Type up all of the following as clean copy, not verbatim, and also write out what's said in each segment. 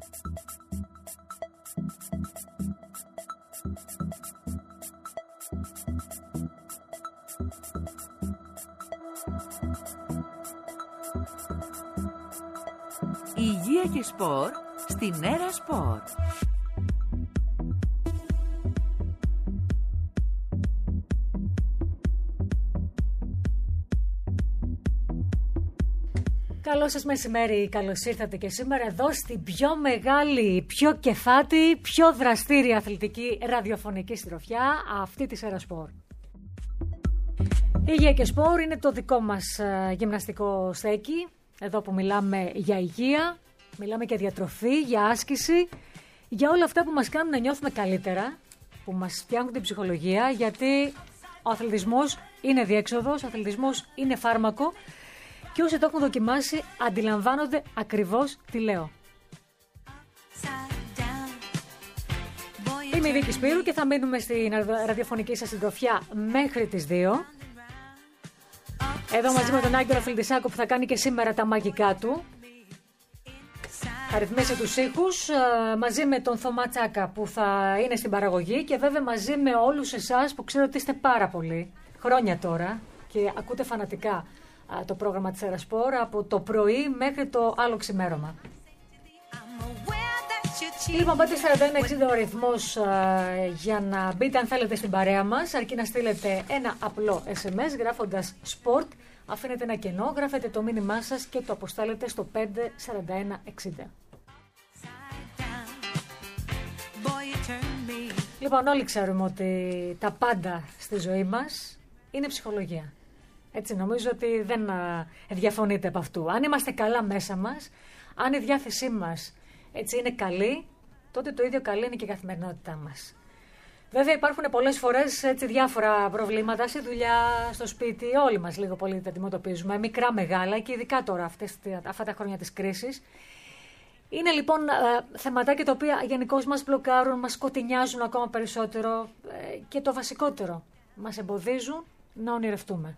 Υγεία και σπορ στην Έρα Σπορ. Καλό σας μεσημέρι, καλώς ήρθατε και σήμερα εδώ στην πιο μεγάλη, πιο κεφάτη, πιο δραστήρια αθλητική ραδιοφωνική συντροφιά, αυτή της Έρα Σπορ. Υγεία και σπορ είναι το δικό μας γυμναστικό στέκι, εδώ που μιλάμε για υγεία, μιλάμε για διατροφή, για άσκηση, για όλα αυτά που μας κάνουν να νιώθουμε καλύτερα, που μας φτιάχνουν την ψυχολογία, γιατί ο αθλητισμός είναι διέξοδος, ο αθλητισμός είναι φάρμακο. Και όσοι το έχουν δοκιμάσει αντιλαμβάνονται ακριβώς τι λέω. Είμαι η Βίκη Σπύρου και θα μείνουμε στην ραδιοφωνική σας συντροφιά μέχρι τις 2. Εδώ μαζί με τον Άγγελο Φιλτισάκο που θα κάνει και σήμερα τα μαγικά του. Θα ρυθμίσει τους ήχους, μαζί με τον Θωμά Τσάκα που θα είναι στην παραγωγή και βέβαια μαζί με όλους εσάς που ξέρω ότι είστε πάρα πολλοί χρόνια τώρα και ακούτε φανατικά το πρόγραμμα της Έρα Σπορ από το πρωί μέχρι το άλλο ξημέρωμα. Λοιπόν, πάτε 4160 ο ρυθμός για να μπείτε αν θέλετε στην παρέα μας, αρκεί να στείλετε ένα απλό SMS γράφοντας Sport, αφήνετε ένα κενό, γράφετε το μήνυμά σας και το αποστάλλετε στο 54160. Λοιπόν, όλοι ξέρουμε ότι τα πάντα στη ζωή μας είναι ψυχολογία. Έτσι, νομίζω ότι δεν διαφωνείτε από αυτού. Αν είμαστε καλά μέσα μας, αν η διάθεσή μας έτσι είναι καλή, τότε το ίδιο καλή είναι και η καθημερινότητά μας. Βέβαια υπάρχουν πολλές φορές έτσι, διάφορα προβλήματα στη δουλειά, στο σπίτι, όλοι μας λίγο πολύ τα αντιμετωπίζουμε, μικρά μεγάλα και ειδικά τώρα αυτά τα χρόνια της κρίσης. Είναι λοιπόν θεματάκια τα οποία γενικώς μας μπλοκάρουν, μας σκοτεινιάζουν ακόμα περισσότερο και το βασικότερο, μας εμποδίζουν να ονειρευτούμε.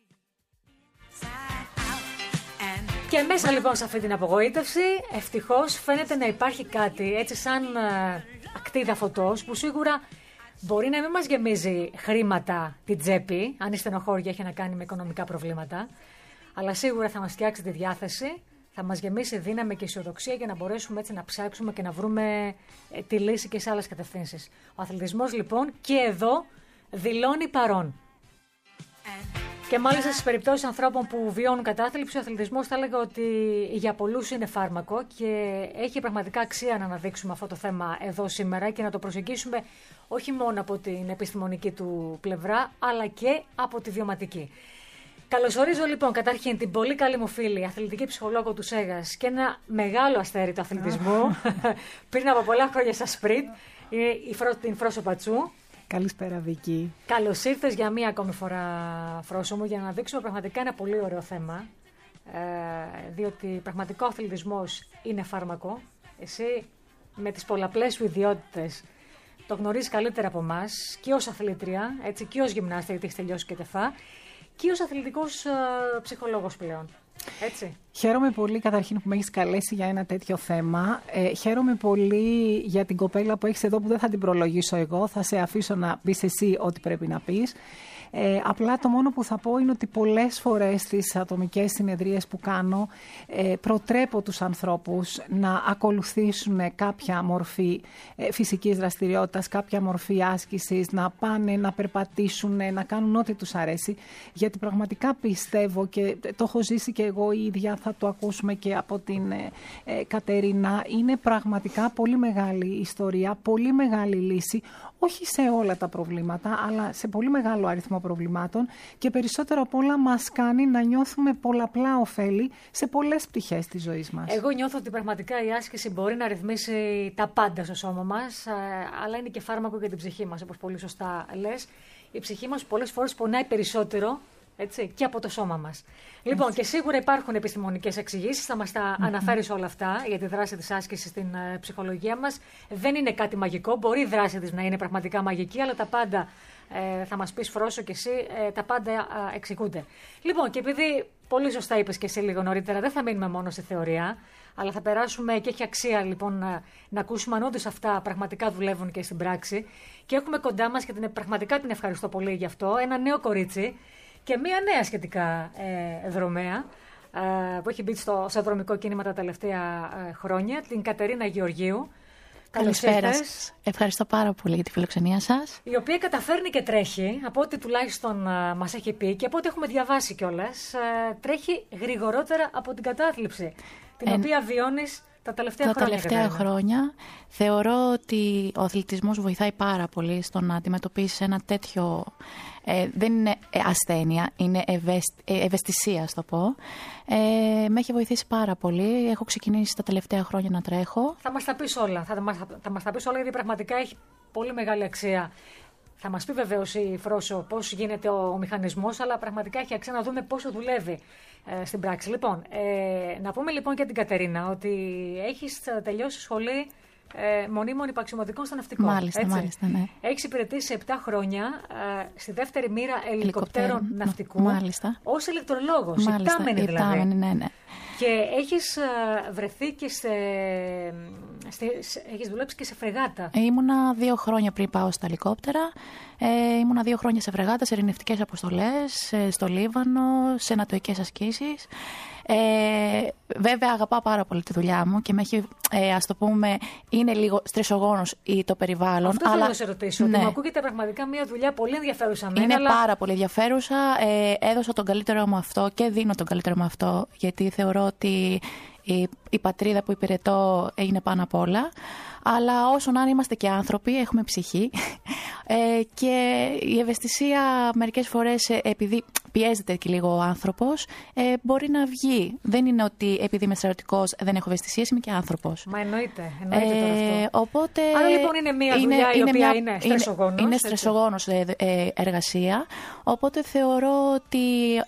Και μέσα λοιπόν σε αυτή την απογοήτευση, ευτυχώς φαίνεται να υπάρχει κάτι έτσι σαν ακτίδα φωτός που σίγουρα μπορεί να μην μας γεμίζει χρήματα την τσέπη, αν η στενοχώρια έχει να κάνει με οικονομικά προβλήματα, αλλά σίγουρα θα μας φτιάξει τη διάθεση, θα μας γεμίσει δύναμη και αισιοδοξία για να μπορέσουμε έτσι να ψάξουμε και να βρούμε τη λύση και σε άλλες κατευθύνσεις. Ο αθλητισμός λοιπόν και εδώ δηλώνει παρόν. Και μάλιστα στις περιπτώσεις ανθρώπων που βιώνουν κατάθλιψη, ο αθλητισμός θα έλεγα ότι για πολλούς είναι φάρμακο και έχει πραγματικά αξία να αναδείξουμε αυτό το θέμα εδώ σήμερα και να το προσεγγίσουμε όχι μόνο από την επιστημονική του πλευρά, αλλά και από τη βιωματική. Καλωσορίζω λοιπόν καταρχήν την πολύ καλή μου φίλη, αθλητική ψυχολόγο του ΣΕΓΑΣ και ένα μεγάλο αστέρι του αθλητισμού, πριν από πολλά χρόνια στα σπριτ, την Φρόσο Πατσού. Καλησπέρα Βίκη. Καλώς ήρθες για μία ακόμη φορά, Φρόσο μου, για να δείξουμε πραγματικά ένα πολύ ωραίο θέμα, διότι πραγματικό αθλητισμός είναι φάρμακο. Εσύ με τις πολλαπλές σου ιδιότητες το γνωρίζεις καλύτερα από εμάς και ως αθλήτρια, έτσι, και ως γυμνάστρια, γιατί έχεις τελειώσει και τεφά, και ως αθλητικός ψυχολόγος πλέον. Έτσι. Χαίρομαι πολύ καταρχήν που με έχεις καλέσει για ένα τέτοιο θέμα. Χαίρομαι πολύ για την κοπέλα που έχεις εδώ που δεν θα την προλογίσω εγώ. Θα σε αφήσω να πεις εσύ ό,τι πρέπει να πεις. Απλά το μόνο που θα πω είναι ότι πολλές φορές στις ατομικές συνεδρίες που κάνω προτρέπω τους ανθρώπους να ακολουθήσουν κάποια μορφή φυσικής δραστηριότητας, κάποια μορφή άσκησης, να πάνε να περπατήσουν, να κάνουν ό,τι τους αρέσει, γιατί πραγματικά πιστεύω και το έχω ζήσει και εγώ η ίδια, θα το ακούσουμε και από την Κατερίνα, είναι πραγματικά πολύ μεγάλη ιστορία, πολύ μεγάλη λύση, όχι σε όλα τα προβλήματα, αλλά σε πολύ μεγάλο αριθμό προβλημάτων και περισσότερο απ' όλα μας κάνει να νιώθουμε πολλαπλά ωφέλη σε πολλές πτυχές της ζωής μας. Εγώ νιώθω ότι πραγματικά η άσκηση μπορεί να ρυθμίσει τα πάντα στο σώμα μας, αλλά είναι και φάρμακο για την ψυχή μας, όπως πολύ σωστά λες. Η ψυχή μας πολλές φορές πονάει περισσότερο, έτσι, και από το σώμα μας. Λοιπόν, και σίγουρα υπάρχουν επιστημονικές εξηγήσεις, θα μας τα αναφέρεις όλα αυτά για τη δράση της άσκησης στην ψυχολογία μας. Δεν είναι κάτι μαγικό, μπορεί η δράση της να είναι πραγματικά μαγική, αλλά τα πάντα, θα μας πεις Φρόσο και εσύ, τα πάντα εξηγούνται. Λοιπόν, και επειδή πολύ σωστά είπες και εσύ λίγο νωρίτερα, δεν θα μείνουμε μόνο στη θεωρία, αλλά θα περάσουμε και έχει αξία λοιπόν να ακούσουμε αν όντως αυτά πραγματικά δουλεύουν και στην πράξη. Και έχουμε κοντά μας, και πραγματικά την ευχαριστώ πολύ γι' αυτό, ένα νέο κορίτσι και μία νέα σχετικά δρομέα που έχει μπει στο δρομικό κίνημα τα τελευταία χρόνια, την Κατερίνα Γεωργίου. Καλησπέρα σας. Ευχαριστώ πάρα πολύ για τη φιλοξενία σας. Η οποία καταφέρνει και τρέχει, από ό,τι τουλάχιστον μας έχει πει και από ό,τι έχουμε διαβάσει κιόλας, τρέχει γρηγορότερα από την κατάθλιψη, την οποία βιώνεις τα τελευταία χρόνια. Θεωρώ ότι ο αθλητισμός βοηθάει πάρα πολύ στο να αντιμετωπίσει ένα τέτοιο. Δεν είναι ασθένεια, είναι ευαισθησία, ας το πω. Με έχει βοηθήσει πάρα πολύ. Έχω ξεκινήσει τα τελευταία χρόνια να τρέχω. Θα μας τα πεις όλα. Θα μας τα πεις όλα, γιατί πραγματικά έχει πολύ μεγάλη αξία. Θα μας πει βεβαίως η Φρόσο πώς γίνεται ο μηχανισμός, αλλά πραγματικά έχει αξία να δούμε πόσο δουλεύει στην πράξη. Λοιπόν, να πούμε λοιπόν για την Κατερίνα ότι έχεις τελειώσει σχολή μονίμων υπαξιωματικών στο ναυτικό. Μάλιστα, ναι. Έχεις υπηρετήσει 7 χρόνια στη δεύτερη μοίρα ελικοπτέρων ναυτικού. Μάλιστα. Ως ηλεκτρολόγος. Υπτάμενη δηλαδή. Ναι. Και έχεις βρεθεί και έχεις δουλέψει και σε φρεγάτα. Ήμουνα 2 χρόνια πριν πάω στα ελικόπτερα. Ήμουνα 2 χρόνια σε φρεγάτα, σε ειρηνευτικές αποστολές, στο Λίβανο, σε νατοικές ασκήσεις. Βέβαια αγαπάω πάρα πολύ τη δουλειά μου και με έχει, ας το πούμε, είναι λίγο στρεσογόνος το περιβάλλον. Αυτό θέλω να σε ρωτήσω, ότι μου ακούγεται πραγματικά μια δουλειά πολύ ενδιαφέρουσα. Είναι πάρα πολύ ενδιαφέρουσα. Έδωσα τον καλύτερο μου αυτό και δίνω τον καλύτερο μου αυτό, γιατί θεωρώ ότι η πατρίδα που υπηρετώ είναι πάνω απ' όλα. Αλλά όσο να είμαστε και άνθρωποι, έχουμε ψυχή και η ευαισθησία μερικές φορές, επειδή πιέζεται και λίγο ο άνθρωπος, μπορεί να βγει. Δεν είναι ότι επειδή είμαι στρατιωτικός δεν έχω ευαισθησίες, είμαι και άνθρωπος. Μα εννοείται τώρα αυτό. Οπότε, άρα λοιπόν είναι μια δουλειά η οποία είναι στρεσογόνος. Είναι στρεσογόνος εργασία, οπότε θεωρώ ότι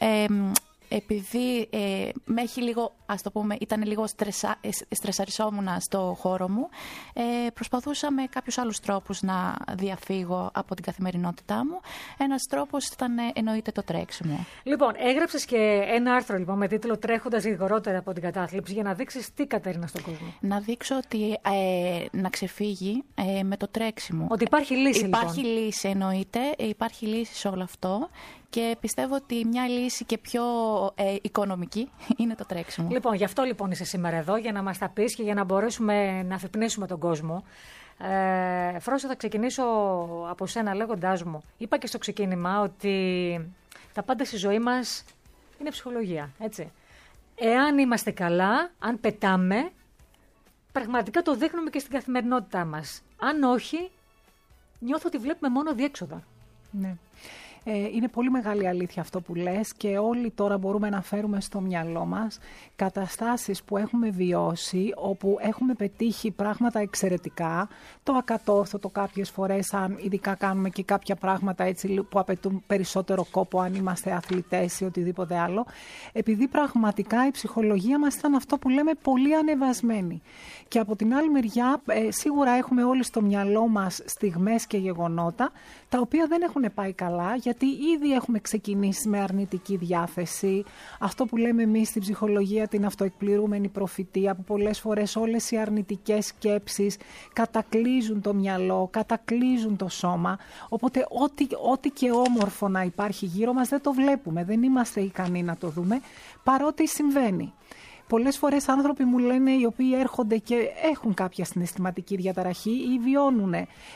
επειδή με έχει λίγο, ας το πούμε, ήταν λίγο στρεσαρισόμουν στο χώρο μου, προσπαθούσα με κάποιους άλλους τρόπους να διαφύγω από την καθημερινότητά μου. Ένας τρόπος ήταν εννοείται το τρέξιμο. Λοιπόν, έγραψες και ένα άρθρο λοιπόν, με τίτλο «Τρέχοντας γρηγορότερα από την κατάθλιψη», για να δείξεις τι, Κατερίνα, στον κόσμο. Να δείξω ότι να ξεφύγει με το τρέξιμο. Ότι υπάρχει λύση, υπάρχει λύση, εννοείται. Υπάρχει λύση σε όλο αυτό. Και πιστεύω ότι μια λύση και πιο οικονομική είναι το τρέξιμο. Λοιπόν, γι' αυτό λοιπόν είσαι σήμερα εδώ, για να μας τα πεις και για να μπορέσουμε να αφυπνίσουμε τον κόσμο. Φρόσο, θα ξεκινήσω από σένα λέγοντάς μου. Είπα και στο ξεκίνημα ότι τα πάντα στη ζωή μας είναι ψυχολογία, έτσι. Εάν είμαστε καλά, αν πετάμε, πραγματικά το δείχνουμε και στην καθημερινότητά μας. Αν όχι, νιώθω ότι βλέπουμε μόνο διέξοδα. Ναι. Είναι πολύ μεγάλη αλήθεια αυτό που λες και όλοι τώρα μπορούμε να φέρουμε στο μυαλό μας καταστάσεις που έχουμε βιώσει, όπου έχουμε πετύχει πράγματα εξαιρετικά, το ακατόρθωτο κάποιες φορές, αν ειδικά κάνουμε και κάποια πράγματα έτσι που απαιτούν περισσότερο κόπο, αν είμαστε αθλητές ή οτιδήποτε άλλο, επειδή πραγματικά η ψυχολογία μας ήταν αυτό που λέμε πολύ ανεβασμένη. Και από την άλλη μεριά, σίγουρα έχουμε όλοι στο μυαλό μας στιγμές και γεγονότα, τα οποία δεν έχουν πάει καλά, γιατί ήδη έχουμε ξεκινήσει με αρνητική διάθεση. Αυτό που λέμε εμείς στην ψυχολογία, την αυτοεκπληρούμενη προφητεία, που πολλές φορές όλες οι αρνητικές σκέψεις κατακλείζουν το μυαλό, κατακλείζουν το σώμα. Οπότε ό,τι και όμορφο να υπάρχει γύρω μας δεν το βλέπουμε, δεν είμαστε ικανοί να το δούμε, παρότι συμβαίνει. Πολλές φορές άνθρωποι μου λένε, οι οποίοι έρχονται και έχουν κάποια συναισθηματική διαταραχή ή βιώνουν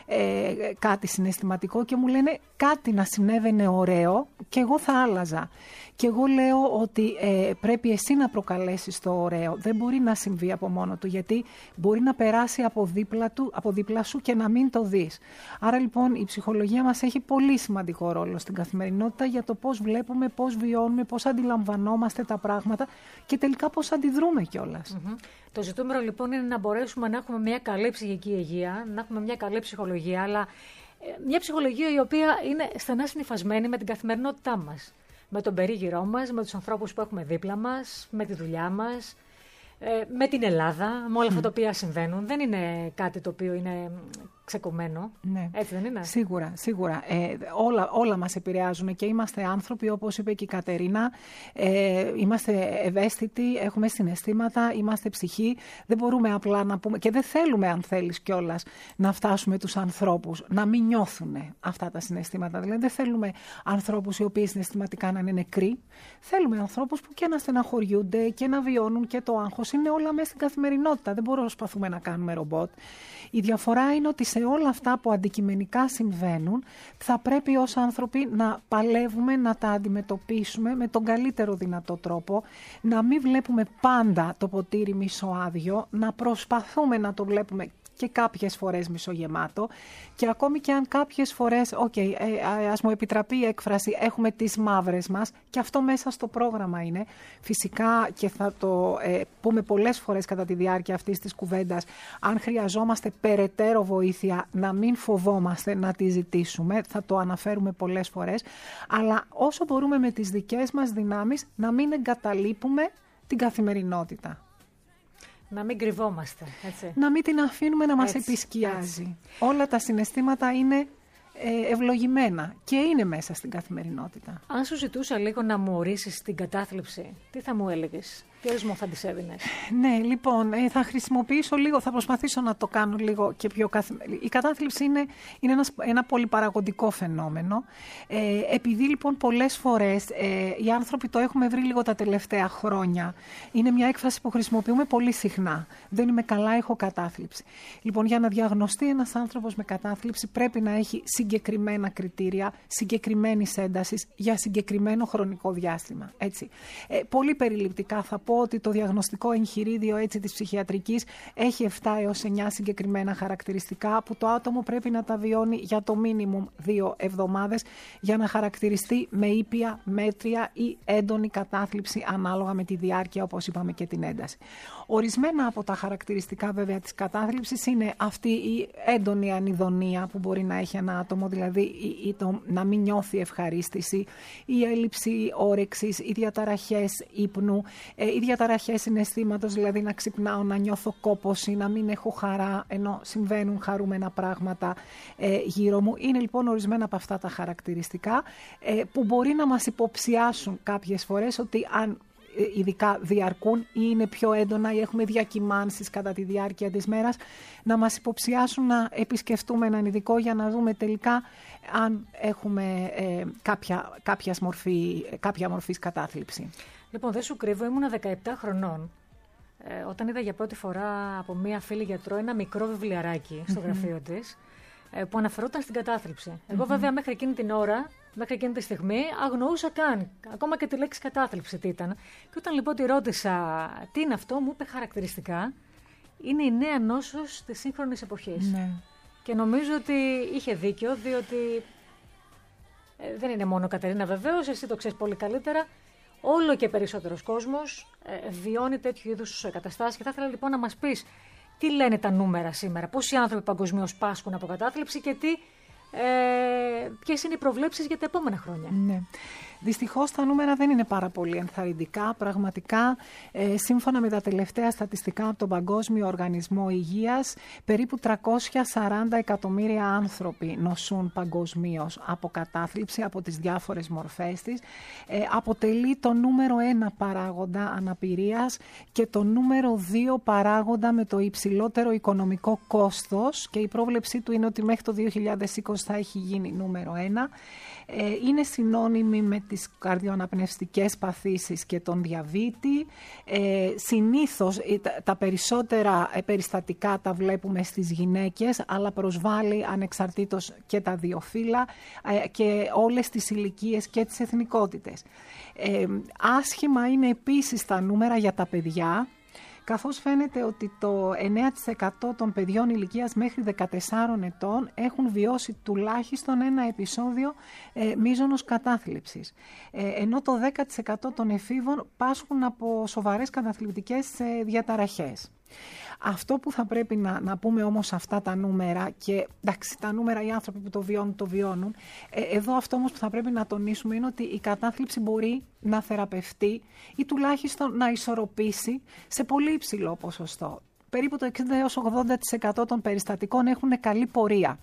κάτι συναισθηματικό και μου λένε κάτι να συνέβαινε ωραίο και εγώ θα άλλαζα. Και εγώ λέω ότι πρέπει εσύ να προκαλέσεις το ωραίο. Δεν μπορεί να συμβεί από μόνο του, γιατί μπορεί να περάσει από δίπλα σου και να μην το δεις. Άρα λοιπόν η ψυχολογία μας έχει πολύ σημαντικό ρόλο στην καθημερινότητα για το πώς βλέπουμε, πώς βιώνουμε, πώς αντιλαμβανόμαστε τα πράγματα και τελικά πώς αντιδρούμε κιόλας. Mm-hmm. Το ζητούμενο λοιπόν είναι να μπορέσουμε να έχουμε μια καλή ψυχική υγεία, να έχουμε μια καλή ψυχολογία, αλλά μια ψυχολογία η οποία είναι στενά συνυφασμένη με την καθημερινότητά μας. Με τον περίγυρό μας, με τους ανθρώπους που έχουμε δίπλα μας, με τη δουλειά μας, με την Ελλάδα, με όλα αυτά τα οποία συμβαίνουν. Δεν είναι κάτι το οποίο είναι ξεκομμένο. Ναι. Έτσι δεν είναι? Σίγουρα, σίγουρα. Όλα μας επηρεάζουν και είμαστε άνθρωποι, όπως είπε και η Κατερίνα. Είμαστε ευαίσθητοι, έχουμε συναισθήματα, είμαστε ψυχή. Δεν μπορούμε απλά να πούμε, και δεν θέλουμε, αν θέλεις κιόλας, να φτάσουμε τους ανθρώπους να μην νιώθουν αυτά τα συναισθήματα. Δηλαδή δεν θέλουμε ανθρώπους οι οποίοι συναισθηματικά να είναι νεκροί. Θέλουμε ανθρώπους που και να στεναχωριούνται και να βιώνουν και το άγχος. Είναι όλα μέσα στην καθημερινότητα. Δεν μπορούμε να προσπαθούμε να κάνουμε ρομπότ. Η διαφορά είναι ότι σε όλα αυτά που αντικειμενικά συμβαίνουν θα πρέπει ως άνθρωποι να παλεύουμε, να τα αντιμετωπίσουμε με τον καλύτερο δυνατό τρόπο, να μην βλέπουμε πάντα το ποτήρι μισοάδιο, να προσπαθούμε να το βλέπουμε και κάποιες φορές μισογεμάτο, και ακόμη και αν κάποιες φορές, ας μου επιτραπεί η έκφραση, έχουμε τις μαύρες μας, και αυτό μέσα στο πρόγραμμα είναι. Φυσικά, και θα το πούμε πολλές φορές κατά τη διάρκεια αυτής της κουβέντας, αν χρειαζόμαστε περαιτέρω βοήθεια, να μην φοβόμαστε να τη ζητήσουμε, θα το αναφέρουμε πολλές φορές, αλλά όσο μπορούμε με τις δικές μας δυνάμεις να μην εγκαταλείπουμε την καθημερινότητα. Να μην κρυβόμαστε, έτσι. Να μην την αφήνουμε να μας επισκιάζει. Έτσι. Όλα τα συναισθήματα είναι ευλογημένα και είναι μέσα στην καθημερινότητα. Αν σου ζητούσα λίγο να μου ορίσεις την κατάθλιψη, τι θα μου έλεγες? Τι ορισμό θα της έδινες? Ναι, λοιπόν, θα χρησιμοποιήσω λίγο, θα προσπαθήσω να το κάνω λίγο και πιο Η κατάθλιψη είναι ένα πολυπαραγωγικό φαινόμενο. Επειδή λοιπόν πολλές φορές οι άνθρωποι το έχουμε βρει λίγο τα τελευταία χρόνια, είναι μια έκφραση που χρησιμοποιούμε πολύ συχνά. Δεν είμαι καλά, έχω κατάθλιψη. Λοιπόν, για να διαγνωστεί ένας άνθρωπος με κατάθλιψη πρέπει να έχει συγκεκριμένα κριτήρια, συγκεκριμένης έντασης για συγκεκριμένο χρονικό διάστημα. Έτσι. Πολύ περιληπτικά θα πω ότι το διαγνωστικό εγχειρίδιο της ψυχιατρικής έχει 7 έως 9 συγκεκριμένα χαρακτηριστικά που το άτομο πρέπει να τα βιώνει για το μίνιμουμ 2 εβδομάδες για να χαρακτηριστεί με ήπια, μέτρια ή έντονη κατάθλιψη ανάλογα με τη διάρκεια, όπως είπαμε, και την ένταση. Ορισμένα από τα χαρακτηριστικά βέβαια της κατάθλιψης είναι αυτή η έντονη ανιδονία που μπορεί να έχει ένα άτομο, δηλαδή ή το να μην νιώθει ευχαρίστηση, η έλλειψη όρεξης, οι διαταραχές ύπνου, οι διαταραχές συναισθήματος, δηλαδή να ξυπνάω, να νιώθω κόπωση, να μην έχω χαρά ενώ συμβαίνουν χαρούμενα πράγματα γύρω μου. Είναι λοιπόν ορισμένα από αυτά τα χαρακτηριστικά που μπορεί να μας υποψιάσουν κάποιες φορές ότι αν ειδικά διαρκούν ή είναι πιο έντονα ή έχουμε διακυμάνσεις κατά τη διάρκεια της μέρας, να μας υποψιάσουν να επισκεφτούμε έναν ειδικό για να δούμε τελικά αν έχουμε κάποια μορφής κατάθλιψη. Λοιπόν, δεν σου κρύβω, ήμουνα 17 χρονών όταν είδα για πρώτη φορά από μία φίλη γιατρό ένα μικρό βιβλιαράκι στο γραφείο της που αναφερόταν στην κατάθλιψη. Εγώ βέβαια μέχρι εκείνη την ώρα, μέχρι εκείνη τη στιγμή, αγνοούσα καν ακόμα και τη λέξη κατάθλιψη τι ήταν. Και όταν λοιπόν τη ρώτησα τι είναι αυτό, μου είπε χαρακτηριστικά, είναι η νέα νόσος της σύγχρονης εποχής. Ναι. Και νομίζω ότι είχε δίκιο, διότι δεν είναι μόνο Κατερίνα βεβαίως, εσύ το ξέρεις πολύ καλύτερα. Όλο και περισσότερος κόσμος βιώνει τέτοιου είδους καταστάσεις και θα ήθελα λοιπόν να μας πεις τι λένε τα νούμερα σήμερα, πόσοι άνθρωποι παγκοσμίως πάσχουν από κατάθλιψη και ποιες είναι οι προβλέψεις για τα επόμενα χρόνια. Ναι. Δυστυχώς τα νούμερα δεν είναι πάρα πολύ ενθαρρυντικά. Πραγματικά, σύμφωνα με τα τελευταία στατιστικά από τον Παγκόσμιο Οργανισμό Υγείας, περίπου 340 εκατομμύρια άνθρωποι νοσούν παγκοσμίως από κατάθλιψη, από τις διάφορες μορφές της. Αποτελεί το νούμερο 1 παράγοντα αναπηρίας και το νούμερο 2 παράγοντα με το υψηλότερο οικονομικό κόστος, και η πρόβλεψή του είναι ότι μέχρι το 2020 θα έχει γίνει νούμερο 1. Είναι συνώνυμη με τις καρδιοαναπνευστικές παθήσεις και τον διαβήτη. Συνήθως τα περισσότερα περιστατικά τα βλέπουμε στις γυναίκες, αλλά προσβάλλει ανεξαρτήτως και τα δύο φύλα και όλες τις ηλικίες και τις εθνικότητες. Άσχημα είναι επίσης τα νούμερα για τα παιδιά, καθώς φαίνεται ότι το 9% των παιδιών ηλικίας μέχρι 14 ετών έχουν βιώσει τουλάχιστον ένα επεισόδιο μείζωνος κατάθλιψης. Ενώ το 10% των εφήβων πάσχουν από σοβαρές καταθλιπτικές διαταραχές. Αυτό που θα πρέπει να πούμε όμως αυτά τα νούμερα, και εντάξει, τα νούμερα οι άνθρωποι που το βιώνουν, εδώ αυτό όμως που θα πρέπει να τονίσουμε είναι ότι η κατάθλιψη μπορεί να θεραπευτεί ή τουλάχιστον να ισορροπήσει σε πολύ υψηλό ποσοστό. περίπου το 60-80% των περιστατικών έχουν καλή πορεία.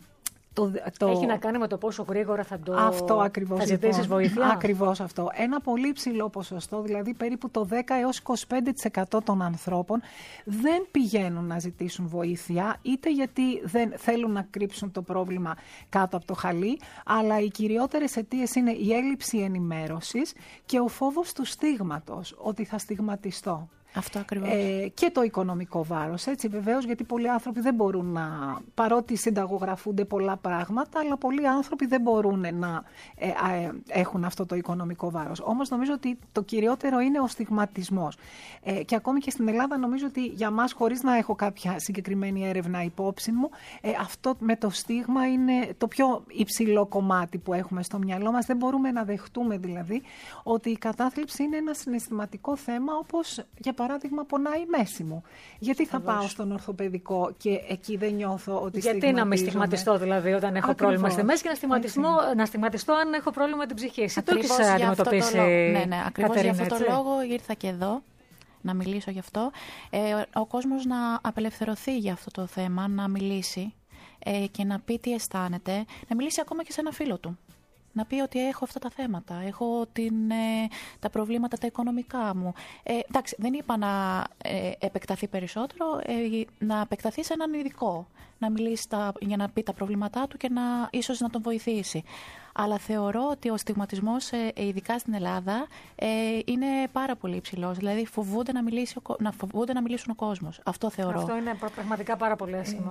Έχει να κάνει με το πόσο γρήγορα θα λοιπόν, ζητήσεις βοήθεια. Ακριβώς αυτό. Ένα πολύ ψηλό ποσοστό, δηλαδή περίπου το 10-25% των ανθρώπων δεν πηγαίνουν να ζητήσουν βοήθεια, είτε γιατί δεν θέλουν να κρύψουν το πρόβλημα κάτω από το χαλί, αλλά οι κυριότερες αιτίες είναι η έλλειψη ενημέρωσης και ο φόβος του στίγματος, ότι θα στιγματιστώ. Αυτό ακριβώς. Και το οικονομικό βάρος, έτσι βεβαίως, γιατί πολλοί άνθρωποι δεν μπορούν να, παρότι συνταγογραφούνται πολλά πράγματα, αλλά πολλοί άνθρωποι δεν μπορούν να έχουν αυτό το οικονομικό βάρος. Όμως νομίζω ότι το κυριότερο είναι ο στιγματισμός. Και ακόμη και στην Ελλάδα νομίζω ότι για μας, χωρίς να έχω κάποια συγκεκριμένη έρευνα υπόψη μου, αυτό με το στίγμα είναι το πιο υψηλό κομμάτι που έχουμε στο μυαλό μας. Δεν μπορούμε να δεχτούμε δηλαδή ότι η κατάθλιψη είναι ένα συναισθηματικό θέμα, όπως για παράδειγμα πονάει η μέση μου. Γιατί θα πάω στον ορθοπαιδικό και εκεί δεν νιώθω ότι γιατί να με στιγματιστώ δηλαδή όταν έχω πρόβλημα στη μέση και να στιγματιστώ αν έχω πρόβλημα με την ψυχή. Εσύ το έχεις αντιμετωπίσει. Ναι, ακριβώς για αυτό το λόγο ήρθα και εδώ να μιλήσω γι' αυτό. Ο κόσμος να απελευθερωθεί για αυτό το θέμα, να μιλήσει και να πει τι αισθάνεται, να μιλήσει ακόμα και σε ένα φίλο του. Να πει ότι έχω αυτά τα θέματα, έχω τα προβλήματα τα οικονομικά μου. Εντάξει, δεν είπα να επεκταθεί περισσότερο, να επεκταθεί σε έναν ειδικό. Να μιλήσει για να πει τα προβλήματά του και ίσως να τον βοηθήσει. Αλλά θεωρώ ότι ο στιγματισμός, ειδικά στην Ελλάδα, είναι πάρα πολύ υψηλός. Δηλαδή φοβούνται να μιλήσουν ο κόσμος. Αυτό θεωρώ. Αυτό είναι πραγματικά πάρα πολύ άσχημο.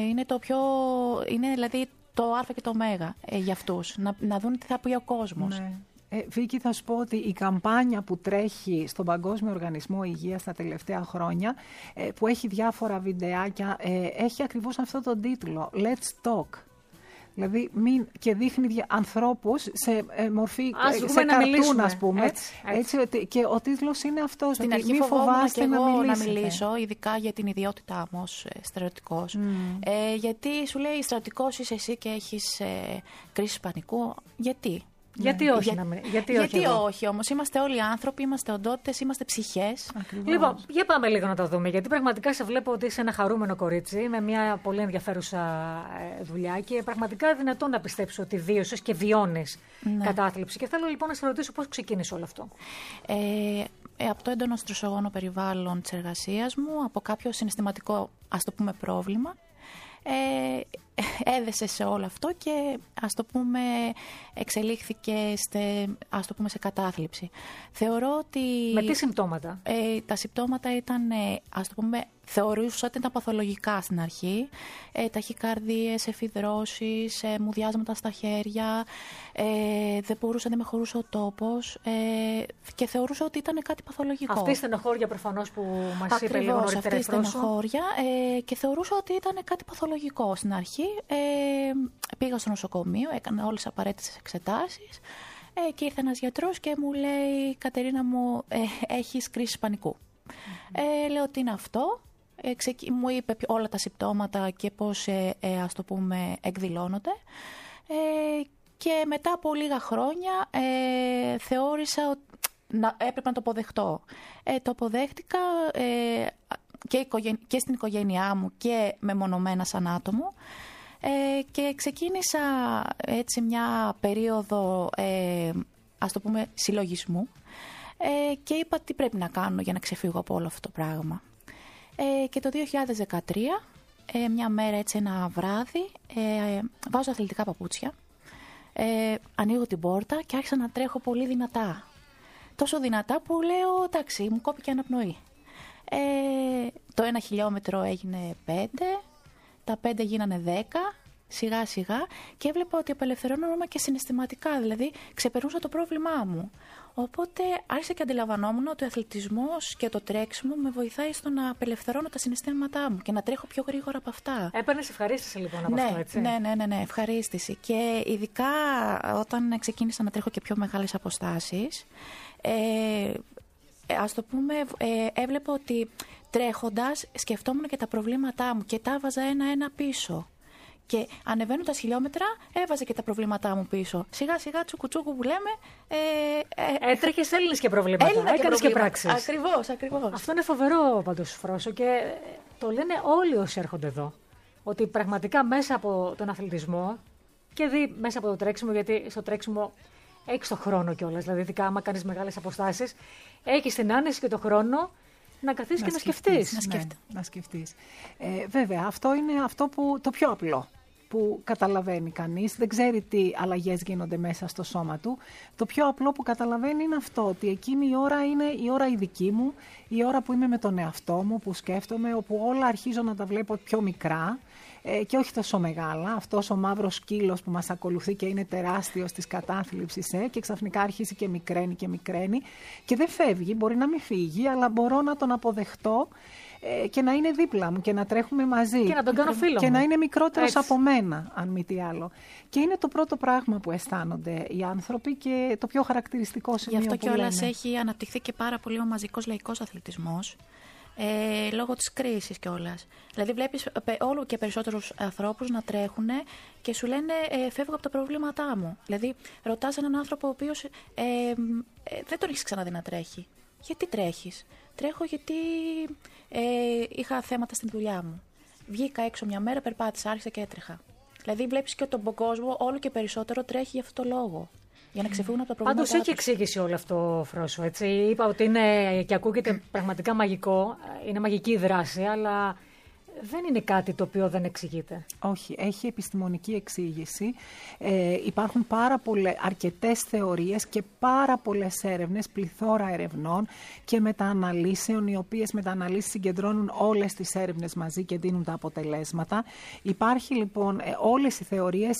Είναι δηλαδή το α και το ω για αυτούς, να δουν τι θα πει ο κόσμος. Ναι. Βίκη, θα σου πω ότι η καμπάνια που τρέχει στον Παγκόσμιο Οργανισμό Υγείας τα τελευταία χρόνια, που έχει διάφορα βιντεάκια, έχει ακριβώς αυτό τον τίτλο, Let's Talk. Δηλαδή και δείχνει ανθρώπους σε μορφή, σε καρτούν, ας πούμε. Έτσι, και ο τίτλος είναι αυτός. Στην αρχή φοβόμουν και εγώ να μιλήσω, ειδικά για την ιδιότητά μου ως στρατιωτικός. Γιατί σου λέει στρατιωτικός είσαι εσύ και έχεις κρίση πανικού. Γιατί όχι, γιατί όχι όμως, είμαστε όλοι άνθρωποι, είμαστε οντότητες, είμαστε ψυχές. Ακριβώς. Λοιπόν, για πάμε λίγο να το δούμε, γιατί πραγματικά σε βλέπω ότι είσαι ένα χαρούμενο κορίτσι με μια πολύ ενδιαφέρουσα δουλειά και πραγματικά δυνατόν να πιστέψω ότι βίωσες και βιώνεις κατάθλιψη. Και θέλω λοιπόν να σε ρωτήσω πώς ξεκίνησε όλο αυτό. Από το έντονο στρεσογόνο περιβάλλον της εργασίας μου, από κάποιο συναισθηματικό, ας το πούμε, πρόβλημα, έδεσε σε όλο αυτό και εξελίχθηκε σε κατάθλιψη. Θεωρώ ότι... Με τι συμπτώματα? Τα συμπτώματα ήταν, θεωρούσα ότι ήταν παθολογικά στην αρχή. Ταχυκαρδίες, εφηδρώσεις, μουδιάσματα στα χέρια, δεν μπορούσα να με χωρούσε ο τόπος και θεωρούσα ότι ήταν κάτι παθολογικό. Αυτή η στενοχώρια προφανώς που μας είπε λίγο νωρίτερα. Αυτή η στενοχώρια και θεωρούσα ότι ήταν κάτι παθολογικό στην αρχή. Πήγα στο νοσοκομείο, έκανα όλες τις απαραίτητες εξετάσεις και ήρθε ένας γιατρός και μου λέει «Κατερίνα μου, έχεις κρίση πανικού». Λέω τι είναι αυτό. Μου είπε όλα τα συμπτώματα και πώς εκδηλώνονται. Και μετά από λίγα χρόνια θεώρησα ότι έπρεπε να το αποδεχτώ. Το αποδέχτηκα και στην οικογένειά μου και μεμονωμένα σαν άτομο. Και ξεκίνησα έτσι μια περίοδο συλλογισμού και είπα τι πρέπει να κάνω για να ξεφύγω από όλο αυτό το πράγμα. Και το 2013, μια μέρα έτσι ένα βράδυ, βάζω αθλητικά παπούτσια, ανοίγω την πόρτα και άρχισα να τρέχω πολύ δυνατά. Τόσο δυνατά που λέω εντάξει, μου κόπηκε αναπνοή. Το 1 χιλιόμετρο έγινε 5, τα 5 γίνανε 10, σιγά σιγά και έβλεπα ότι απελευθερώνομαι και συναισθηματικά, δηλαδή ξεπερνούσα το πρόβλημά μου. Οπότε άρχισα και αντιλαμβανόμουν ότι ο αθλητισμός και το τρέξιμο με βοηθάει στο να απελευθερώνω τα συναισθήματά μου και να τρέχω πιο γρήγορα από αυτά. Έπαιρνες ευχαρίστηση λοιπόν από αυτό, έτσι? Ναι, ευχαρίστηση. Και ειδικά όταν ξεκίνησα να τρέχω και πιο μεγάλες αποστάσεις, έβλεπα ότι τρέχοντας σκεφτόμουν και τα προβλήματά μου και τα βάζα ένα-ένα πίσω. Και ανεβαίνοντας χιλιόμετρα, έβαζε και τα προβλήματά μου πίσω. Σιγά σιγά, τσουκουτσούκου που λέμε. Έτρεχες, έλληνες και προβλήματα. Έκανες και πράξεις. Ακριβώς. Αυτό είναι φοβερό πάντως, Φρόσο, και το λένε όλοι όσοι έρχονται εδώ. Ότι πραγματικά μέσα από τον αθλητισμό και μέσα από το τρέξιμο, γιατί στο τρέξιμο έχεις το χρόνο κιόλας. Δηλαδή, ειδικά άμα κάνεις μεγάλες αποστάσεις, έχεις την άνεση και το χρόνο να καθίσεις και να σκεφτείς. Να σκεφτείς. Βέβαια, αυτό είναι αυτό που το πιο απλό που καταλαβαίνει κανείς. Δεν ξέρει τι αλλαγές γίνονται μέσα στο σώμα του. Το πιο απλό που καταλαβαίνει είναι αυτό, ότι εκείνη η ώρα είναι η ώρα η δική μου, η ώρα που είμαι με τον εαυτό μου, που σκέφτομαι, όπου όλα αρχίζω να τα βλέπω πιο μικρά και όχι τόσο μεγάλα. Αυτός ο μαύρος σκύλος που μας ακολουθεί και είναι τεράστιος της κατάθλιψης και ξαφνικά αρχίζει και μικραίνει και δεν φεύγει, μπορεί να μην φύγει, αλλά μπορώ να τον αποδεχτώ και να είναι δίπλα μου και να τρέχουμε μαζί. Και να τον κάνω φίλο μου. Και να είναι μικρότερος από μένα, αν μη τι άλλο. Και είναι το πρώτο πράγμα που αισθάνονται οι άνθρωποι και το πιο χαρακτηριστικό σημείο. Γι' αυτό κιόλας λένε. έχει αναπτυχθεί και πάρα πολύ ο μαζικός λαϊκός αθλητισμός. Λόγω της κρίσης κιόλας. Δηλαδή βλέπεις όλο και περισσότερους ανθρώπους να τρέχουν και σου λένε φεύγω από τα προβλήματά μου. Δηλαδή ρωτάς έναν άνθρωπο ο οποίος δεν τον έχεις ξαναδεί να τρέχει. Γιατί τρέχεις? Τρέχω γιατί είχα θέματα στην δουλειά μου. Βγήκα έξω μια μέρα, περπάτησα, άρχισα και έτρεχα. Δηλαδή βλέπεις και τον κόσμο όλο και περισσότερο τρέχει για αυτό το λόγο. Για να ξεφύγουν από τα προβλήματα. Πάντως έχει εξήγηση όλο αυτό, Φρόσο. Έτσι. Είπα ότι είναι και ακούγεται πραγματικά μαγικό. Είναι μαγική η δράση, αλλά δεν είναι κάτι το οποίο δεν εξηγείται. Όχι, έχει επιστημονική εξήγηση. Υπάρχουν αρκετές θεωρίες και πάρα πολλές έρευνες, πληθώρα ερευνών και μετααναλύσεων, οι οποίες μετααναλύσεις συγκεντρώνουν όλες τις έρευνες μαζί και δίνουν τα αποτελέσματα. Υπάρχει λοιπόν, όλες οι θεωρίες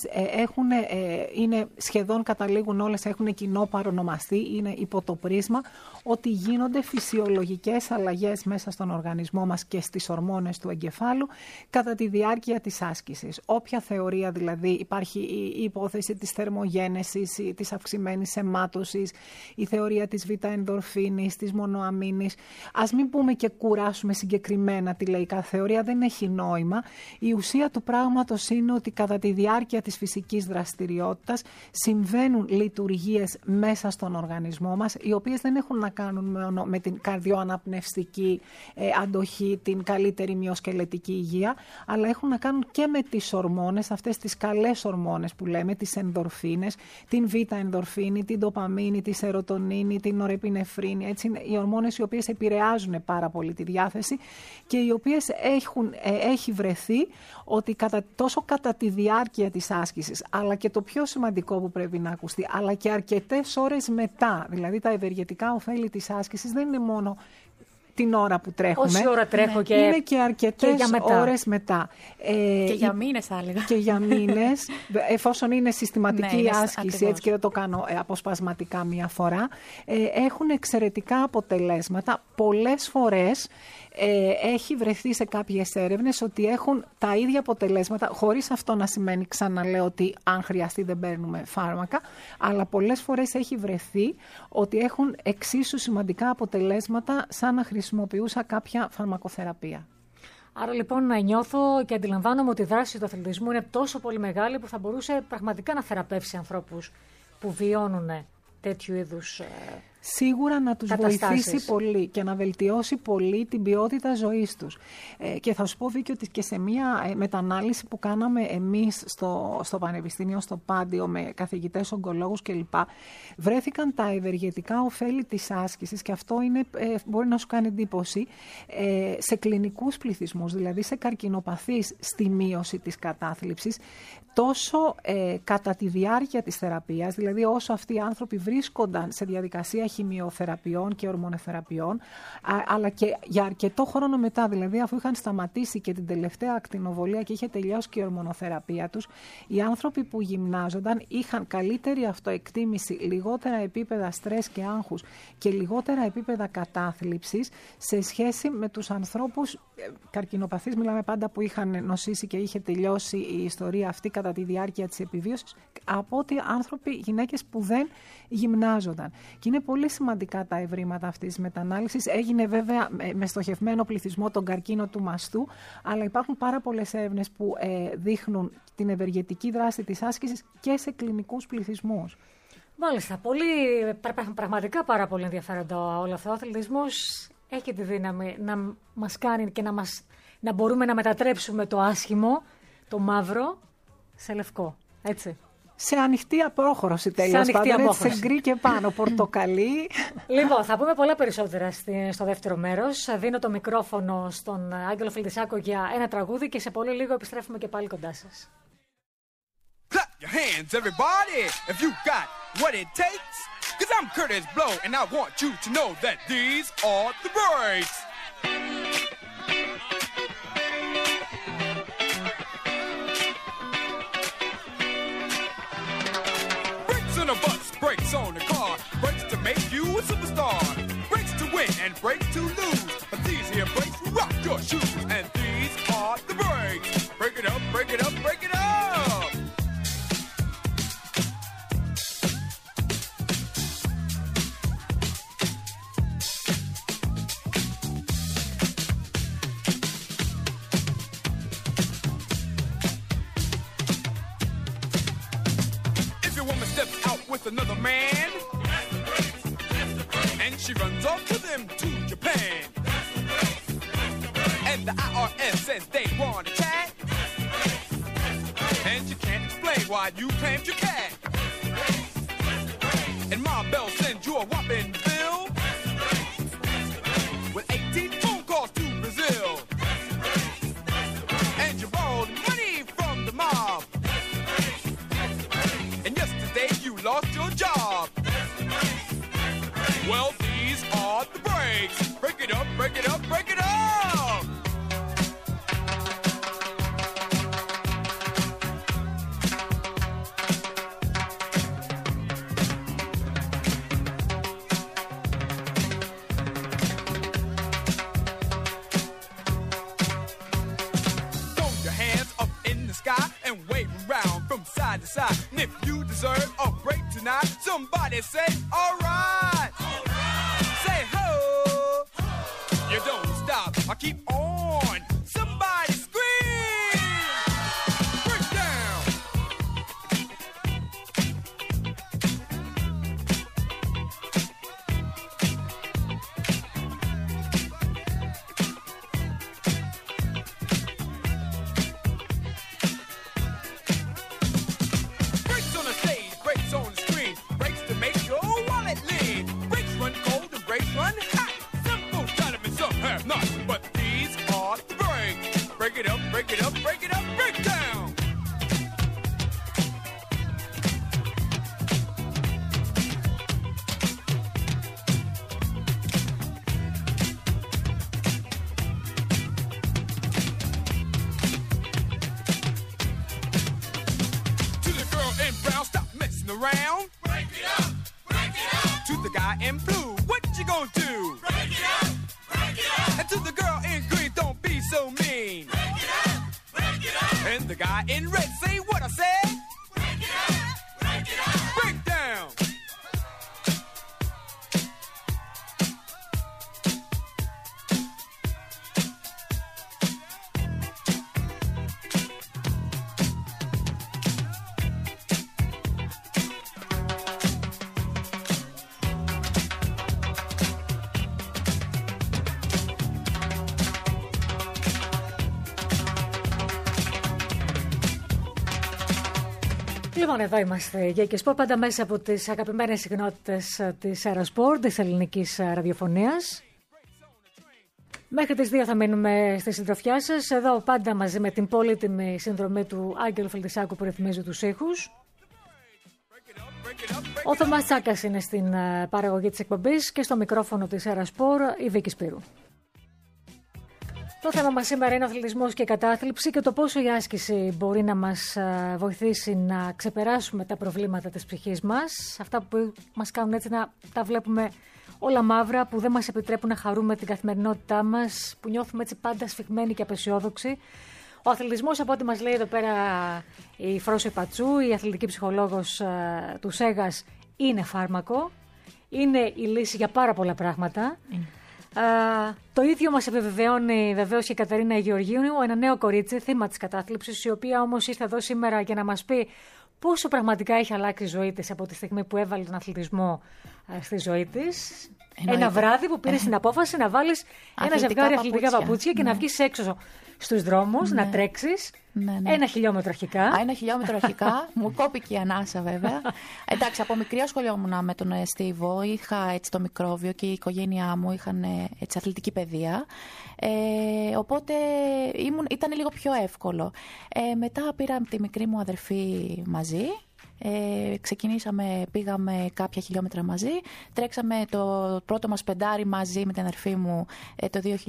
είναι σχεδόν, καταλήγουν όλες, έχουν κοινό παρονομαστή, είναι υπό το πρίσμα ότι γίνονται φυσιολογικές αλλαγές μέσα στον οργανισμό μας και στις ορμόνες του εγκεφάλου κατά τη διάρκεια της άσκησης. Όποια θεωρία δηλαδή, υπάρχει η υπόθεση της θερμογένεσης, της αυξημένης αιμάτωσης, η θεωρία της β-ενδορφίνης, της μονοαμίνης. Ας μην πούμε και κουράσουμε συγκεκριμένα τη λαϊκά θεωρία, δεν έχει νόημα. Η ουσία του πράγματος είναι ότι κατά τη διάρκεια της φυσικής δραστηριότητας συμβαίνουν λειτουργίες μέσα στον οργανισμό μας, οι οποίες δεν έχουν να κάνουν μόνο με την καρδιοαναπνευστική αντοχή, την καλύτερη μυοσκελετική υγεία, αλλά έχουν να κάνουν και με τις ορμόνες, αυτές τις καλές ορμόνες που λέμε, τις ενδορφίνες, την β-ενδορφίνη, την ντοπαμίνη, τη σερωτονίνη, την νορεπινεφρίνη. Έτσι είναι οι ορμόνες οι οποίες επηρεάζουν πάρα πολύ τη διάθεση και οι οποίες έχει βρεθεί ότι τόσο κατά τη διάρκεια της άσκησης, αλλά και το πιο σημαντικό που πρέπει να ακουστεί, αλλά και αρκετές ώρες μετά, δηλαδή τα ευεργετικά ωφέλη της άσκησης δεν είναι μόνο την ώρα που τρέχουμε. Όση ώρα τρέχω και είναι και αρκετές ώρες μετά. Και για μήνες θα έλεγα. Και για μήνες, εφόσον είναι συστηματική είναι άσκηση, ακριβώς. έτσι και δεν το κάνω αποσπασματικά μία φορά, έχουν εξαιρετικά αποτελέσματα. Πολλές φορές έχει βρεθεί σε κάποιες έρευνες ότι έχουν τα ίδια αποτελέσματα, χωρίς αυτό να σημαίνει, ξαναλέω, ότι αν χρειαστεί δεν παίρνουμε φάρμακα, αλλά πολλές φορές έχει βρεθεί ότι έχουν εξίσου σημαντικά αποτελέσματα σαν να χρησιμοποιούσα κάποια φαρμακοθεραπεία. Άρα λοιπόν να νιώθω και αντιλαμβάνομαι ότι η δράση του αθλητισμού είναι τόσο πολύ μεγάλη που θα μπορούσε πραγματικά να θεραπεύσει ανθρώπους που βιώνουν τέτοιου είδους σίγουρα να τους βοηθήσει πολύ και να βελτιώσει πολύ την ποιότητα ζωής τους. Και θα σου πω, Βίκη, ότι και σε μια μετανάλυση που κάναμε εμείς στο Πανεπιστήμιο, στο Πάντιο, με καθηγητές ογκολόγους κλπ, βρέθηκαν τα ευεργετικά ωφέλη της άσκησης, και αυτό μπορεί να σου κάνει εντύπωση, σε κλινικούς πληθυσμούς, δηλαδή σε καρκινοπαθείς, στη μείωση της κατάθλιψης, τόσο κατά τη διάρκεια της θεραπείας, δηλαδή όσο αυτοί οι άνθρωποι βρίσκονταν σε διαδικασία χημειοθεραπείων και ορμονοθεραπείων, αλλά και για αρκετό χρόνο μετά, δηλαδή αφού είχαν σταματήσει και την τελευταία ακτινοβολία και είχε τελειώσει και η ορμονοθεραπεία τους, οι άνθρωποι που γυμνάζονταν είχαν καλύτερη αυτοεκτίμηση, λιγότερα επίπεδα στρες και άγχους και λιγότερα επίπεδα κατάθλιψης σε σχέση με τους ανθρώπους καρκινοπαθείς, μιλάμε πάντα, που είχαν νοσήσει και είχε τελειώσει η ιστορία αυτή κατά τη διάρκεια της επιβίωσης, από ότι άνθρωποι, γυναίκες που δεν γυμνάζονταν. Και είναι πολύ πολύ σημαντικά τα ευρήματα αυτής της μετανάλυσης. Έγινε βέβαια με στοχευμένο πληθυσμό τον καρκίνο του μαστού, αλλά υπάρχουν πάρα πολλές έρευνες που δείχνουν την ευεργετική δράση της άσκησης και σε κλινικούς πληθυσμούς. Μάλιστα, πραγματικά πάρα πολύ ενδιαφέροντα όλο αυτό. Ο αθλητισμός έχει τη δύναμη να μας κάνει και να μπορούμε να μετατρέψουμε το άσχημο, το μαύρο, σε λευκό. Έτσι. Σε ανοιχτή απόχρωση τέλος πάντων, σε γκρι και πάνω, πορτοκαλί. Λοιπόν, θα πούμε πολλά περισσότερα στο δεύτερο μέρος. Δίνω το μικρόφωνο στον Άγγελο Φελτισάκο για ένα τραγούδι και σε πολύ λίγο επιστρέφουμε και πάλι κοντά σας. Clap your hands, everybody, if you got what it takes. 'Cause I'm Curtis Blow, and I want you to know that these are the breaks. Brakes on a bus, brakes on a car, brakes to make you a superstar, brakes to win and brakes to lose. But these here brakes rock your shoes, and these are the breaks. Break it up, break it up, break it up. Another man, that's the breaks, that's the breaks. And she runs off to them to Japan, that's the breaks, that's the breaks. And the IRS says they want a chat, that's the breaks, that's the breaks. And you can't explain why you claimed your cat, that's the breaks, that's the breaks. And Ma Bell sends you a whopping bill, that's the breaks, that's the breaks. With 18 phone calls to Brazil, that's the breaks, that's the breaks. And you borrowed money from the mob, that's the breaks, that's the breaks. And yesterday you lost your job. That's the breaks. That's the breaks. Well, these are the breaks. Break it up, break it up, break it up. Throw your hands up in the sky and wave around from side to side. And if you deserve a break tonight, somebody say, all right. All right. Say, ho. Ho. You don't stop. I keep on. Somebody scream. Break down. Breaks on the stage, breaks on the screen, breaks to make your wallet lean. Breaks run cold and breaks run hot. Some folks got them and some have not. But these are the breaks. Break it up, break it up, break it up, break down. To the girl in brown, stop messing around. Break it up, break it up. To the guy in blue, what you gonna do? Break it up, break it up. And to the girl in green, don't be so mean. Break it up, break it up. And the guy in red, say what I said. Break it up, break it up. Break down. Λοιπόν, εδώ είμαστε για και σπορ, πάντα μέσα από τις αγαπημένες συχνότητες της Αεροσπορ, της ελληνικής ραδιοφωνίας. Μέχρι τις 2 θα μείνουμε στη συντροφιά σας. Εδώ πάντα μαζί με την πολύτιμη συνδρομή του Άγγελου Φελτισάκου που ρυθμίζει τους ήχους. Ο Θωμάς Τσάκας είναι στην παραγωγή της εκπομπής και στο μικρόφωνο της Αεροσπορ η Βίκη Σπύρου. Το θέμα μας σήμερα είναι ο αθλητισμός και η κατάθλιψη και το πόσο η άσκηση μπορεί να μας βοηθήσει να ξεπεράσουμε τα προβλήματα της ψυχής μας. Αυτά που μας κάνουν έτσι να τα βλέπουμε όλα μαύρα, που δεν μας επιτρέπουν να χαρούμε την καθημερινότητά μας, που νιώθουμε έτσι πάντα σφιγμένοι και απεσιόδοξοι. Ο αθλητισμός, από ό,τι μας λέει εδώ πέρα η Φρόσο Πατσού, η αθλητική ψυχολόγος του ΣΕΓΑΣ, είναι φάρμακο. είναι η λύση για πάρα πολλά πράγματα. Το ίδιο μας επιβεβαιώνει βεβαίως και η Κατερίνα Γεωργίου, ένα νέο κορίτσι, θύμα της κατάθλιψης, η οποία όμως ήρθε εδώ σήμερα για να μας πει πόσο πραγματικά έχει αλλάξει η ζωή της από τη στιγμή που έβαλε τον αθλητισμό στη ζωή της. Ένα βράδυ που πήρε την απόφαση να βάλεις ένα ζευγάρι αθλητικά παπούτσια και να βγεις έξω στους δρόμους, να τρέξεις. Ένα χιλιόμετρο αρχικά. Ένα χιλιόμετρο αρχικά. Μου κόπηκε η ανάσα, βέβαια. Εντάξει, από μικρή ασχολιόμουν με τον Στίβο. Είχα έτσι το μικρόβιο και η οικογένειά μου είχαν έτσι αθλητική παιδεία. Οπότε ήταν λίγο πιο εύκολο. Μετά πήρα τη μικρή μου αδερφή μαζί. Πήγαμε κάποια χιλιόμετρα μαζί. Τρέξαμε το πρώτο μας πεντάρι μαζί με την αδερφή μου το 2014.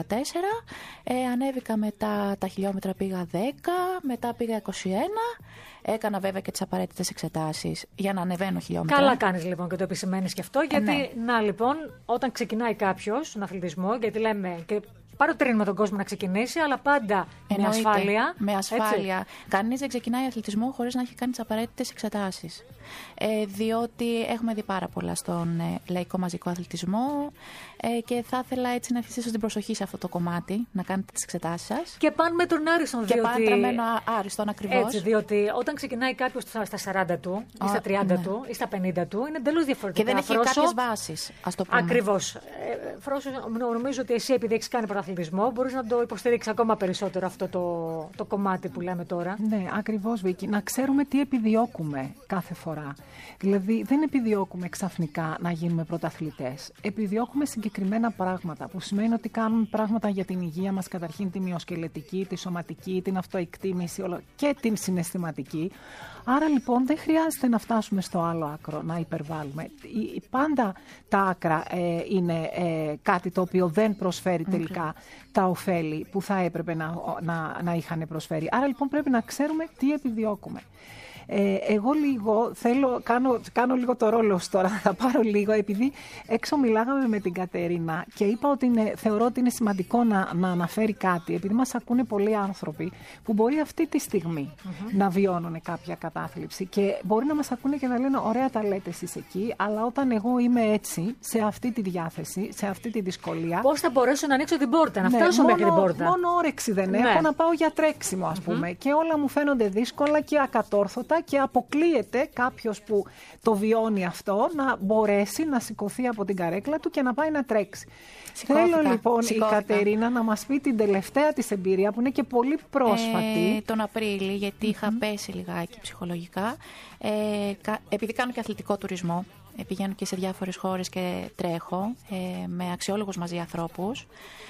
Ανέβηκα μετά τα χιλιόμετρα, πήγα 10, μετά πήγα 21. Έκανα βέβαια και τις απαραίτητες εξετάσεις για να ανεβαίνω χιλιόμετρα. Καλά κάνεις λοιπόν και το επισημαίνεις και αυτό, γιατί να λοιπόν, όταν ξεκινάει κάποιος τον αθλητισμό, γιατί λέμε και παροτρύνουμε τον κόσμο να ξεκινήσει, αλλά πάντα με ασφάλεια. Με ασφάλεια. Κανείς δεν ξεκινάει αθλητισμό χωρίς να έχει κάνει τις απαραίτητες εξετάσεις. Διότι έχουμε δει πάρα πολλά στον λαϊκό μαζικό αθλητισμό και θα ήθελα έτσι να ευχαριστήσω την προσοχή σε αυτό το κομμάτι, να κάνετε τις εξετάσεις σας. Και πάνε με τον άριστον, διότι... Και πάνε τραμμένο άριστον ακριβώς. Έτσι, διότι όταν ξεκινάει κάποιος στα 40 του, ή στα 30 του, ή στα 50 του, είναι εντελώς διαφορετικά. Και δεν έχει κάποιες βάσεις, ας το πούμε. Ακριβώς. Φρόσο, νομίζω ότι εσύ, επειδή έχεις κάνει πρωταθλητισμό, μπορείς να το υποστηρίξεις ακόμα περισσότερο αυτό το κομμάτι που λέμε τώρα. Ναι, ακριβώς, Βίκη. Να ξέρουμε τι επιδιώκουμε κάθε φορά. Δηλαδή, δεν επιδιώκουμε ξαφνικά να γίνουμε πρωταθλητές. Επιδιώκουμε συγκεκριμένα πράγματα, που σημαίνει ότι κάνουμε πράγματα για την υγεία μας, καταρχήν τη μυοσκελετική, τη σωματική, την αυτοεκτίμηση και την συναισθηματική. Άρα λοιπόν δεν χρειάζεται να φτάσουμε στο άλλο άκρο, να υπερβάλλουμε. Πάντα τα άκρα είναι κάτι το οποίο δεν προσφέρει τελικά τα ωφέλη που θα έπρεπε να είχαν προσφέρει. Άρα λοιπόν πρέπει να ξέρουμε τι επιδιώκουμε. Εγώ λίγο κάνω λίγο το ρόλο τώρα, θα πάρω λίγο, επειδή έξω μιλάγαμε με την Κατερίνα και είπα ότι θεωρώ ότι είναι σημαντικό να αναφέρει κάτι, επειδή μας ακούνε πολλοί άνθρωποι που μπορεί αυτή τη στιγμή να βιώνουν κάποια κατάθλιψη και μπορεί να μας ακούνε και να λένε ωραία τα λέτε εσείς εκεί, αλλά όταν εγώ είμαι έτσι, σε αυτή τη διάθεση, σε αυτή τη δυσκολία... Πώς θα μπορέσω να ανοίξω την πόρτα, να φτάσω μέχρι την πόρτα. Μόνο όρεξη δεν έχω να πάω για τρέξιμο, ας πούμε, και όλα μου φαίνονται δύσκολα και ακατόρθωτα. Και αποκλείεται κάποιος που το βιώνει αυτό να μπορέσει να σηκωθεί από την καρέκλα του και να πάει να τρέξει. Θέλω λοιπόν η Κατερίνα να μας πει την τελευταία της εμπειρία που είναι και πολύ πρόσφατη. Τον Απρίλη, γιατί είχα πέσει λιγάκι ψυχολογικά. Επειδή κάνω και αθλητικό τουρισμό, πηγαίνω και σε διάφορες χώρες και τρέχω με αξιόλογους μαζί ανθρώπους.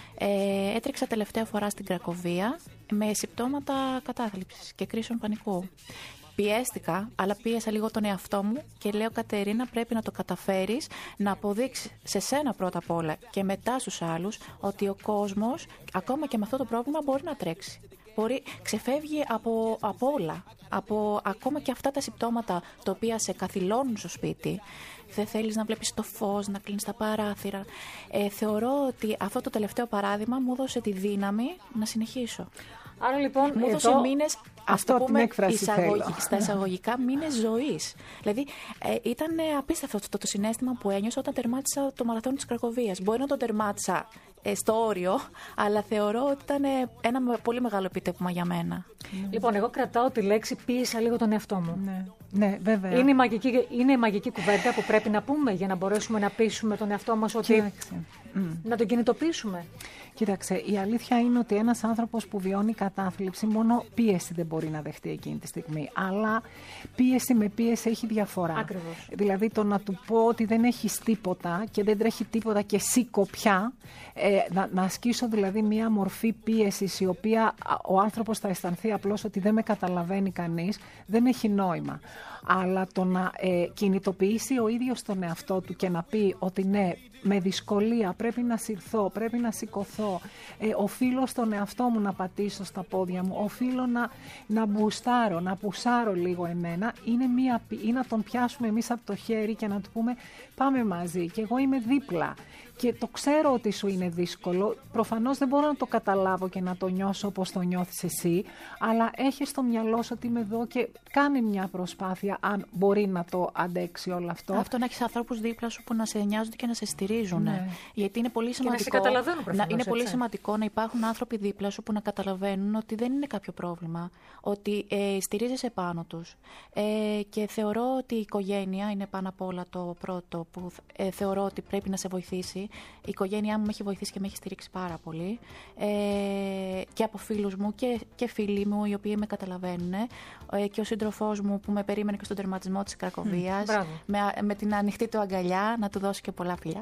Έτρεξα τελευταία φορά στην Κρακοβία με συμπτώματα κατάθλιψης και κρίσεων πανικού. Πιέστηκα, αλλά πίεσα λίγο τον εαυτό μου και λέω Κατερίνα πρέπει να το καταφέρεις, να αποδείξεις σε σένα πρώτα απ' όλα και μετά στους άλλους ότι ο κόσμος ακόμα και με αυτό το πρόβλημα μπορεί να τρέξει. Ξεφεύγει από όλα, ακόμα και αυτά τα συμπτώματα τα οποία σε καθυλώνουν στο σπίτι. Δεν θέλεις να βλέπεις το φως, να κλείνεις τα παράθυρα. Θεωρώ ότι αυτό το τελευταίο παράδειγμα μου έδωσε τη δύναμη να συνεχίσω. Άρα λοιπόν μου έδωσε μήνες, αυτό την έκφραση στα εισαγωγικά μήνες ζωής. Δηλαδή ήταν απίστευτο αυτό το συναίσθημα που ένιωσα όταν τερμάτισα το μαραθώνιο της Κρακοβίας. Μπορεί να το τερμάτισα στο όριο, αλλά θεωρώ ότι ήταν ένα πολύ μεγάλο επίτευγμα για μένα. Λοιπόν, εγώ κρατάω τη λέξη πίεσα λίγο τον εαυτό μου. Ναι, βέβαια. Είναι η μαγική κουβέντα που πρέπει να πούμε για να μπορέσουμε να πείσουμε τον εαυτό μας ότι να τον κινητοποιήσουμε. Κοίταξε, η αλήθεια είναι ότι ένας άνθρωπος που βιώνει κατάθλιψη μόνο πίεση δεν μπορεί να δεχτεί εκείνη τη στιγμή. Αλλά πίεση με πίεση έχει διαφορά. Ακριβώς. Δηλαδή το να του πω ότι δεν έχεις τίποτα και δεν τρέχει τίποτα και σήκω πια, να ασκήσω δηλαδή μία μορφή πίεσης η οποία ο άνθρωπος θα αισθανθεί απλώς ότι δεν με καταλαβαίνει κανείς, δεν έχει νόημα. Αλλά το να κινητοποιήσει ο ίδιος τον εαυτό του και να πει ότι ναι, με δυσκολία πρέπει να συρθώ, πρέπει να σηκωθώ, οφείλω στον εαυτό μου να πατήσω στα πόδια μου, οφείλω να μπουστάρω, να πουσάρω λίγο εμένα, είναι να τον πιάσουμε εμείς από το χέρι και να του πούμε πάμε μαζί και εγώ είμαι δίπλα. και το ξέρω ότι σου είναι δύσκολο. Προφανώς δεν μπορώ να το καταλάβω και να το νιώσω όπως το νιώθεις εσύ, αλλά έχεις στο μυαλό σου ότι είμαι εδώ και κάνει μια προσπάθεια αν μπορεί να το αντέξει όλο αυτό. Αυτό να έχεις ανθρώπους δίπλα σου που να σε νοιάζονται και να σε στηρίζουν. Ναι. Γιατί είναι πολύ σημαντικό. Και να σε καταλαβαίνουν προφανώς, είναι πολύ έτσι. σημαντικό να υπάρχουν άνθρωποι δίπλα σου που να καταλαβαίνουν ότι δεν είναι κάποιο πρόβλημα. Ότι στηρίζεσαι πάνω τους. Και θεωρώ ότι η οικογένεια είναι πάνω απ' όλα το πρώτο που θεωρώ ότι πρέπει να σε βοηθήσει. Η οικογένειά μου με έχει βοηθήσει και με έχει στηρίξει πάρα πολύ. Και από φίλους μου και φίλοι μου οι οποίοι με καταλαβαίνουν. Και ο σύντροφός μου που με περίμενε και στον τερματισμό της Κρακοβίας. Με την ανοιχτή του αγκαλιά, να του δώσω και πολλά φιλιά.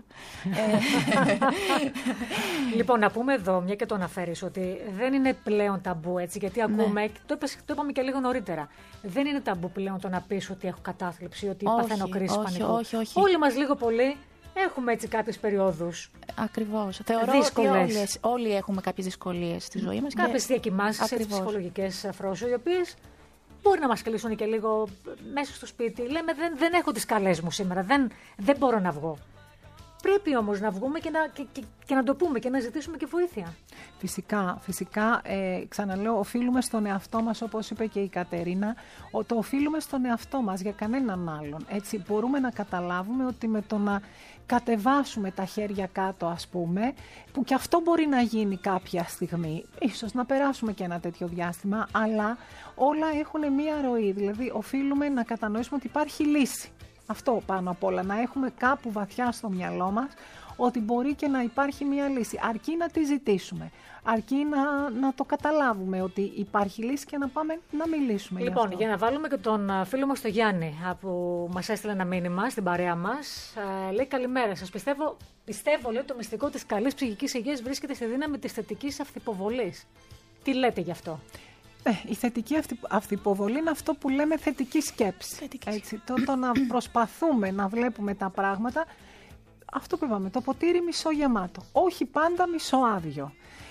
Λοιπόν, να πούμε εδώ, μια και το αναφέρεις, ότι δεν είναι πλέον ταμπού, έτσι, γιατί ακούμε, το είπαμε και λίγο νωρίτερα, δεν είναι ταμπού πλέον το να πεις ότι έχω κατάθλιψη, ότι παθαίνω κρίση πανικού. Όχι. Όλοι μας λίγο πολύ έχουμε έτσι κάποιες περιόδους. Ακριβώς. Θεωρώ ότι όλοι έχουμε κάποιες δυσκολίες στη ζωή μας. Κάποιες διακοιμάσεις ψυχολογικές αφρόσου, οι οποίες μπορεί να μας κλείσουν και λίγο μέσα στο σπίτι. Λέμε δεν έχω τις καλές μου σήμερα, δεν μπορώ να βγω. Πρέπει όμως να βγούμε και να το πούμε και να ζητήσουμε και βοήθεια. Φυσικά, ξαναλέω, οφείλουμε στον εαυτό μας, όπως είπε και η Κατερίνα, το οφείλουμε στον εαυτό μας για κανέναν άλλον. Έτσι, μπορούμε να καταλάβουμε ότι με το να κατεβάσουμε τα χέρια κάτω, ας πούμε, που και αυτό μπορεί να γίνει κάποια στιγμή, ίσως να περάσουμε και ένα τέτοιο διάστημα, αλλά όλα έχουν μία ροή, δηλαδή οφείλουμε να κατανοήσουμε ότι υπάρχει λύση. Αυτό πάνω απ' όλα, να έχουμε κάπου βαθιά στο μυαλό μας ότι μπορεί και να υπάρχει μια λύση, αρκεί να τη ζητήσουμε, αρκεί να το καταλάβουμε ότι υπάρχει λύση και να πάμε να μιλήσουμε. Λοιπόν, για να βάλουμε και τον φίλο μας τον Γιάννη που μας έστειλε ένα μήνυμα στην παρέα μας, λέει καλημέρα σας, πιστεύω λέει, το μυστικό της καλής ψυχικής υγείας βρίσκεται στη δύναμη της θετικής αυθυποβολής. Τι λέτε γι' αυτό? Η θετική αυθυποβολή είναι αυτό που λέμε θετική σκέψη. Έτσι, το να προσπαθούμε να βλέπουμε τα πράγματα, αυτό που είπαμε, το ποτήρι μισογεμάτο, όχι πάντα μισοάδιο.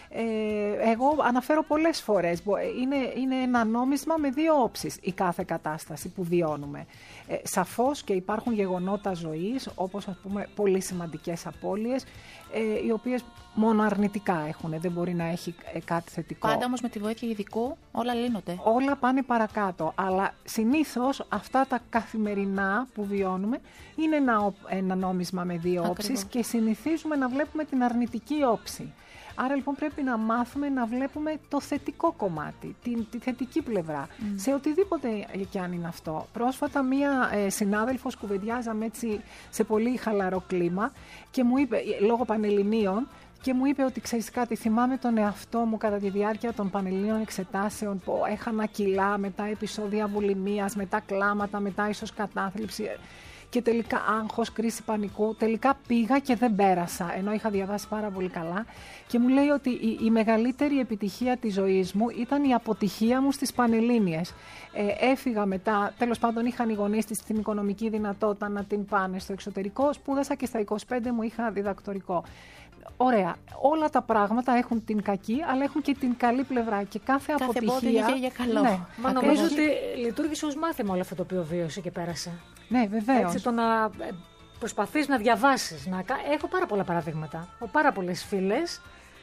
Εγώ αναφέρω πολλές φορές, είναι ένα νόμισμα με δύο όψεις η κάθε κατάσταση που βιώνουμε. Σαφώς και υπάρχουν γεγονότα ζωής, όπως ας πούμε πολύ σημαντικές απώλειες, οι οποίες μόνο αρνητικά έχουν, δεν μπορεί να έχει κάτι θετικό. Πάντα όμως με τη βοήθεια ειδικού όλα λύνονται. Όλα πάνε παρακάτω, αλλά συνήθως αυτά τα καθημερινά που βιώνουμε είναι ένα νόμισμα με δύο όψεις και συνηθίζουμε να βλέπουμε την αρνητική όψη. Άρα λοιπόν πρέπει να μάθουμε να βλέπουμε το θετικό κομμάτι, τη θετική πλευρά, σε οτιδήποτε και αν είναι αυτό. Πρόσφατα μία συνάδελφος κουβεντιάζαμε έτσι σε πολύ χαλαρό κλίμα και μου είπε, λόγω Πανελληνίων, και μου είπε ότι ξέρεις κάτι, θυμάμαι τον εαυτό μου κατά τη διάρκεια των Πανελληνίων εξετάσεων που έχανα κιλά, μετά επεισόδια βουλημίας, μετά κλάματα, μετά ίσως κατάθλιψη και τελικά άγχος, κρίση πανικού. Τελικά πήγα και δεν πέρασα, ενώ είχα διαβάσει πάρα πολύ καλά και μου λέει ότι η μεγαλύτερη επιτυχία της ζωής μου ήταν η αποτυχία μου στις Πανελλήνιες. Έφυγα μετά, τέλος πάντων είχαν οι γονείς της την οικονομική δυνατότητα να την πάνε στο εξωτερικό, σπούδασα και στα 25 μου είχα διδακτορικό. Ωραία. Όλα τα πράγματα έχουν την κακή, αλλά έχουν και την καλή πλευρά. Και κάθε αποτυχία. Είναι για καλό. Ναι, μα νομίζω ότι λειτουργήσε ως μάθημα όλο αυτό το οποίο βίωσε και πέρασε. Ναι, βεβαίως. Έτσι, το να προσπαθείς να διαβάσεις. Έχω πάρα πολλά παραδείγματα. Έχω πάρα πολλές φίλες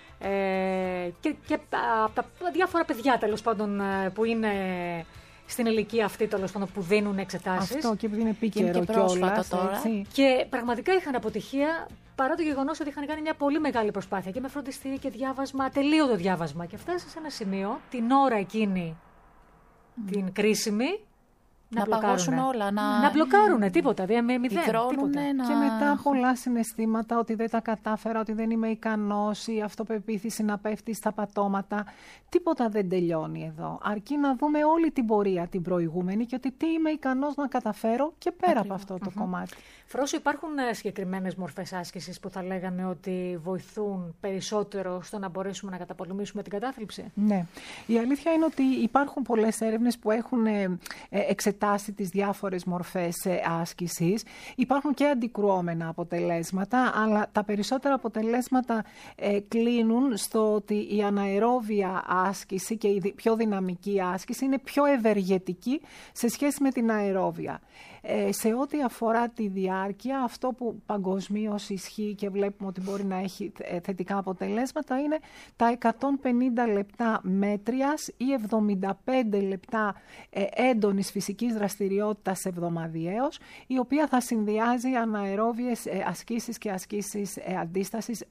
και από τα διάφορα παιδιά τέλος πάντων που είναι στην ηλικία αυτή τέλος πάντων που δίνουν εξετάσεις. Αυτό και επειδή είναι επίκαιρο κιόλας. Και πραγματικά είχαν αποτυχία παρά το γεγονός ότι είχαν κάνει μια πολύ μεγάλη προσπάθεια και με φροντιστήρια και διάβασμα, ατελείωτο διάβασμα. Και φτάσει σε ένα σημείο την ώρα εκείνη την κρίσιμη να παγώσουν όλα. Να μπλοκάρουν τίποτα, με μηδέν. Και μετά πολλά συναισθήματα ότι δεν τα κατάφερα, ότι δεν είμαι ικανός, η αυτοπεποίθηση να πέφτει στα πατώματα. Τίποτα δεν τελειώνει εδώ. Αρκεί να δούμε όλη την πορεία την προηγούμενη και ότι τι είμαι ικανός να καταφέρω και πέρα από αυτό το κομμάτι. Φρόσο, υπάρχουν συγκεκριμένες μορφές άσκησης που θα λέγαμε ότι βοηθούν περισσότερο στο να μπορέσουμε να καταπολεμήσουμε την κατάθλιψη? Ναι. Η αλήθεια είναι ότι υπάρχουν πολλές έρευνες που έχουν εξετάσει τις διάφορες μορφές άσκησης. Υπάρχουν και αντικρουόμενα αποτελέσματα, αλλά τα περισσότερα αποτελέσματα κλείνουν στο ότι η αναερόβια άσκηση και η πιο δυναμική άσκηση είναι πιο ευεργετική σε σχέση με την αερόβια. Σε ό,τι αφορά τη διάρκεια, αυτό που παγκοσμίως ισχύει και βλέπουμε ότι μπορεί να έχει θετικά αποτελέσματα είναι τα 150 λεπτά μέτριας ή 75 λεπτά έντονης φυσικής δραστηριότητας εβδομαδιαίως, η οποία θα συνδυάζει αναερόβιες ασκήσεις και ασκήσεις αντίστασης.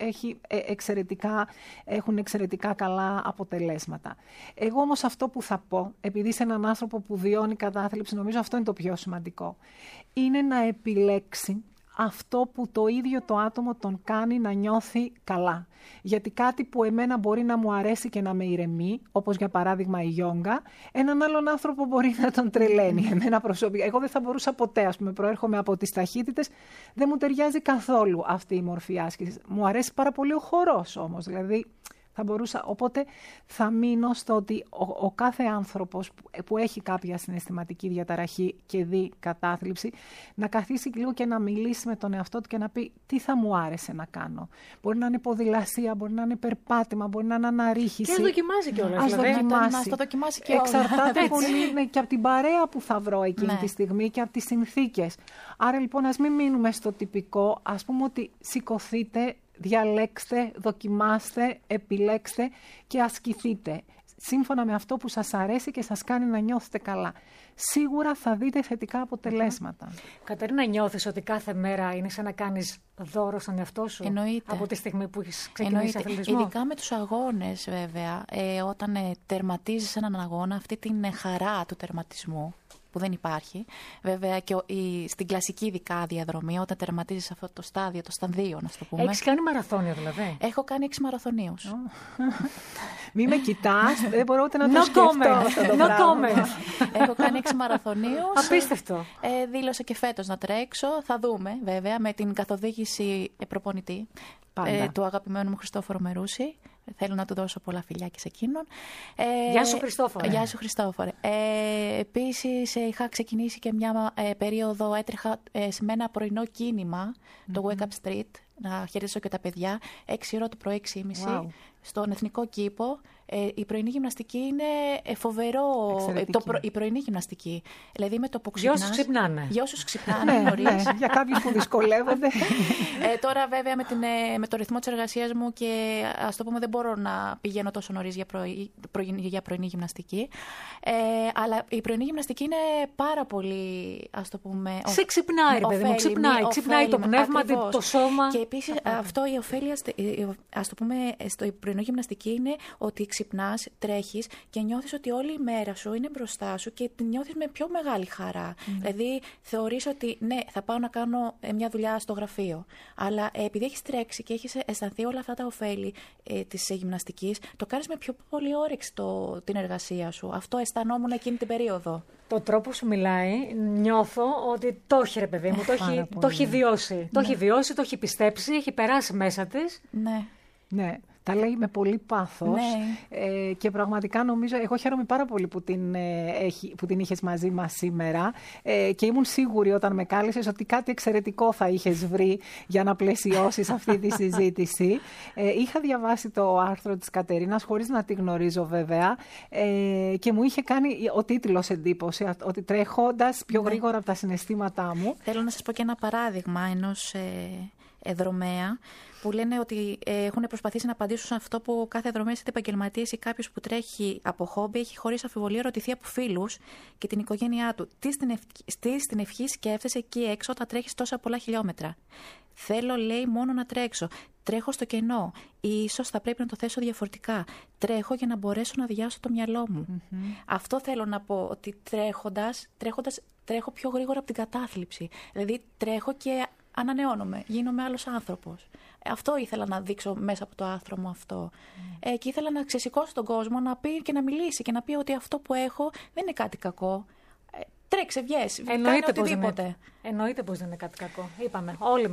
Έχουν εξαιρετικά καλά αποτελέσματα. Εγώ όμως αυτό που θα πω, επειδή είσαι έναν άνθρωπο που βιώνει κατάθλιψη, νομίζω αυτό είναι το πιο σημαντικό, είναι να επιλέξει αυτό που το ίδιο το άτομο τον κάνει να νιώθει καλά. Γιατί κάτι που εμένα μπορεί να μου αρέσει και να με ηρεμεί, όπως για παράδειγμα η γιόγκα, έναν άλλον άνθρωπο μπορεί να τον τρελαίνει. Εμένα προσωπικά, εγώ δεν θα μπορούσα ποτέ, προέρχομαι από τις ταχύτητες, δεν μου ταιριάζει καθόλου αυτή η μορφή άσκησης. Μου αρέσει πάρα πολύ ο χορός όμως, δηλαδή θα μπορούσα, οπότε θα μείνω στο ότι ο κάθε άνθρωπος που έχει κάποια συναισθηματική διαταραχή και δει κατάθλιψη, να καθίσει λίγο και να μιλήσει με τον εαυτό του και να πει τι θα μου άρεσε να κάνω. Μπορεί να είναι ποδηλασία, μπορεί να είναι περπάτημα, μπορεί να είναι αναρρίχηση. Και να δοκιμάσει κιόλας. Να το δοκιμάσει και όλα. Εξαρτάται πολύ και από την παρέα που θα βρω εκείνη τη στιγμή και από τις συνθήκες. Άρα λοιπόν ας μην μείνουμε στο τυπικό, ας πούμε ότι σηκωθείτε, διαλέξτε, δοκιμάστε, επιλέξτε και ασκηθείτε. Σύμφωνα με αυτό που σας αρέσει και σας κάνει να νιώθετε καλά. Σίγουρα θα δείτε θετικά αποτελέσματα. Κατερίνα, νιώθεις ότι κάθε μέρα είναι σαν να κάνεις δώρο στον εαυτό σου? Εννοείται. Από τη στιγμή που έχεις ξεκινήσει αθλητισμό. Ειδικά με τους αγώνες βέβαια, όταν τερματίζεις έναν αγώνα, αυτή την χαρά του τερματισμού που δεν υπάρχει. Βέβαια και στην κλασική ειδικά διαδρομή, όταν τερματίζεις αυτό το στάδιο, το σταδίο, να το πούμε. Έχεις κάνει μαραθώνιο δηλαδή? Έχω κάνει 6 μαραθωνίους. Μη με κοιτάς, δεν μπορώ ούτε να το σκεφτώ. No comment. Έχω κάνει 6 μαραθωνίους. Απίστευτο. Δήλωσα και φέτος να τρέξω. Θα δούμε βέβαια με την καθοδήγηση προπονητή του αγαπημένου μου Χριστόφορου Μερούση. Θέλω να του δώσω πολλά φιλιά και σε εκείνον. Γεια σου Χριστόφορε. Γεια σου Χριστόφορε. Επίσης είχα ξεκινήσει και μια περίοδο, έτρεχα σε ένα πρωινό κίνημα, το Wake Up Street, να χαιρετήσω και τα παιδιά, 6 ώρα το πρωί, 6:30, στον Εθνικό Κήπο. Η πρωινή γυμναστική είναι φοβερό. Η πρωινή γυμναστική. Δηλαδή με το που ξυπνάς. Για όσους ξυπνάνε. Για όσους ξυπνάνε νωρίς. Για κάποιους που δυσκολεύονται. Τώρα βέβαια με το ρυθμό της εργασίας μου και ας το πούμε δεν μπορώ να πηγαίνω τόσο νωρίς για πρωινή γυμναστική. Αλλά η πρωινή γυμναστική είναι πάρα πολύ, ας το πούμε. Σε ξυπνάει, ρε παιδί μου. Ξυπνάει το πνεύμα, το σώμα. Και επίσης αυτό η ωφέλεια, ας το πούμε, στο πρωινό γυμναστική είναι ότι ξυπνάς, τρέχεις και νιώθεις ότι όλη η μέρα σου είναι μπροστά σου και την νιώθεις με πιο μεγάλη χαρά. Δηλαδή θεωρείς ότι ναι, θα πάω να κάνω μια δουλειά στο γραφείο. Αλλά επειδή έχεις τρέξει και έχεις αισθανθεί όλα αυτά τα ωφέλη της γυμναστικής, το κάνεις με πιο πολύ όρεξη την εργασία σου. Αυτό αισθανόμουν εκείνη την περίοδο. Το τρόπο σου μιλάει, νιώθω ότι το έχει, ρε παιδί μου, το έχει βιώσει. Το έχει βιώσει, το έχει πιστέψει, έχει περάσει μέσα της. Ναι. Τα λέει με πολύ πάθος και πραγματικά νομίζω, εγώ χαίρομαι πάρα πολύ που την είχες μαζί μας σήμερα και ήμουν σίγουρη όταν με κάλεσες ότι κάτι εξαιρετικό θα είχες βρει για να πλαισιώσεις αυτή τη συζήτηση. Είχα διαβάσει το άρθρο της Κατερίνας χωρίς να τη γνωρίζω βέβαια και μου είχε κάνει ο τίτλος εντύπωση, ότι τρέχοντας πιο γρήγορα από τα συναισθήματά μου. Θέλω να σας πω και ένα παράδειγμα ενός δρομέα που λένε ότι έχουν προσπαθήσει να απαντήσουν σε αυτό που κάθε δρομέας είτε επαγγελματίας ή κάποιος που τρέχει από χόμπι έχει χωρίς αμφιβολία ερωτηθεί από φίλους και την οικογένειά του. Τι στην ευχή σκέφτεσαι εκεί έξω όταν τρέχεις τόσα πολλά χιλιόμετρα? Θέλω, λέει, μόνο να τρέξω. Τρέχω στο κενό. Ίσως θα πρέπει να το θέσω διαφορετικά. Τρέχω για να μπορέσω να αδειάσω το μυαλό μου. Αυτό θέλω να πω, ότι τρέχοντας τρέχω πιο γρήγορα από την κατάθλιψη. Δηλαδή τρέχω και ανανεώνομαι, γίνομαι άλλος άνθρωπος. Αυτό ήθελα να δείξω μέσα από το άρθρο μου αυτό. Και ήθελα να ξεσηκώσω τον κόσμο να πει και να μιλήσει και να πει ότι αυτό που έχω δεν είναι κάτι κακό. Τρέξε, βγες, κάνε οτιδήποτε. Εννοείται πως δεν είναι κάτι κακό. Είπαμε, όλοι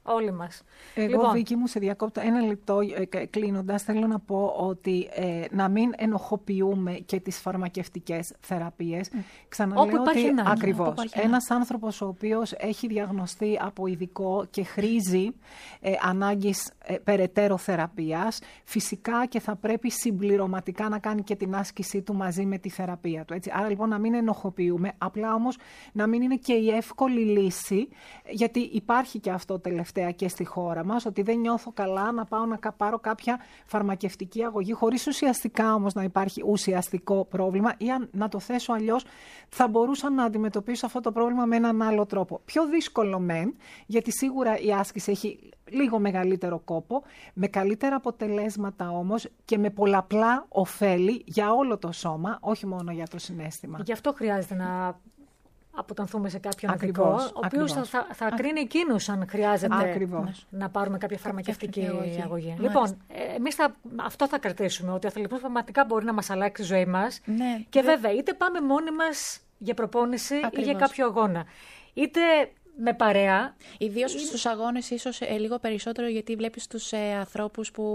Όλοι μας. Εγώ, Λοιπόν, Βίκη μου, σε διακόπτω ένα λεπτό κλείνοντας. Θέλω να πω ότι να μην ενοχοποιούμε και τις φαρμακευτικές θεραπείες. Ξαναλέω Όπου υπάρχει ότι ανάγκη. ακριβώς ένας άνθρωπος ο οποίος έχει διαγνωστεί από ειδικό και χρήζει ανάγκης περαιτέρω θεραπείας, φυσικά και θα πρέπει συμπληρωματικά να κάνει και την άσκησή του μαζί με τη θεραπεία του. Έτσι. Άρα λοιπόν να μην ενοχοποιούμε, απλά όμως να μην είναι και η εύκολη λύση, γιατί υπάρχει και αυτό τελευταία και στη χώρα μας, ότι δεν νιώθω καλά να πάω να πάρω κάποια φαρμακευτική αγωγή, χωρίς ουσιαστικά όμως να υπάρχει ουσιαστικό πρόβλημα, ή να το θέσω αλλιώς, θα μπορούσα να αντιμετωπίσω αυτό το πρόβλημα με έναν άλλο τρόπο. Πιο δύσκολο μεν, γιατί σίγουρα η άσκηση έχει λίγο μεγαλύτερο κόπο, με καλύτερα αποτελέσματα όμως και με πολλαπλά ωφέλη για όλο το σώμα, όχι μόνο για το συναίσθημα. Γι' αυτό χρειάζεται να αποτανθούμε σε κάποιον Ακριβώς, ειδικό, ο οποίος θα κρίνει εκείνους αν χρειάζεται να πάρουμε κάποια φαρμακευτική αγωγή. Λοιπόν, εμείς αυτό θα κρατήσουμε, ότι ο αθλητισμός πραγματικά μπορεί να μας αλλάξει τη ζωή μας. Ναι. Και βέβαια, είτε πάμε μόνοι μας για προπόνηση ή για κάποιο αγώνα, είτε με παρέα. Ιδίως στους αγώνες, ίσως λίγο περισσότερο, γιατί βλέπεις τους ανθρώπους που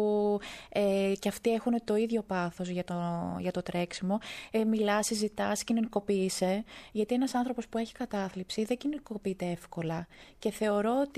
και αυτοί έχουν το ίδιο πάθος για το τρέξιμο. Μιλάς, συζητάς, κοινωνικοποιείσαι. Γιατί ένας άνθρωπος που έχει κατάθλιψη δεν κοινωνικοποιείται εύκολα. Και θεωρώ ότι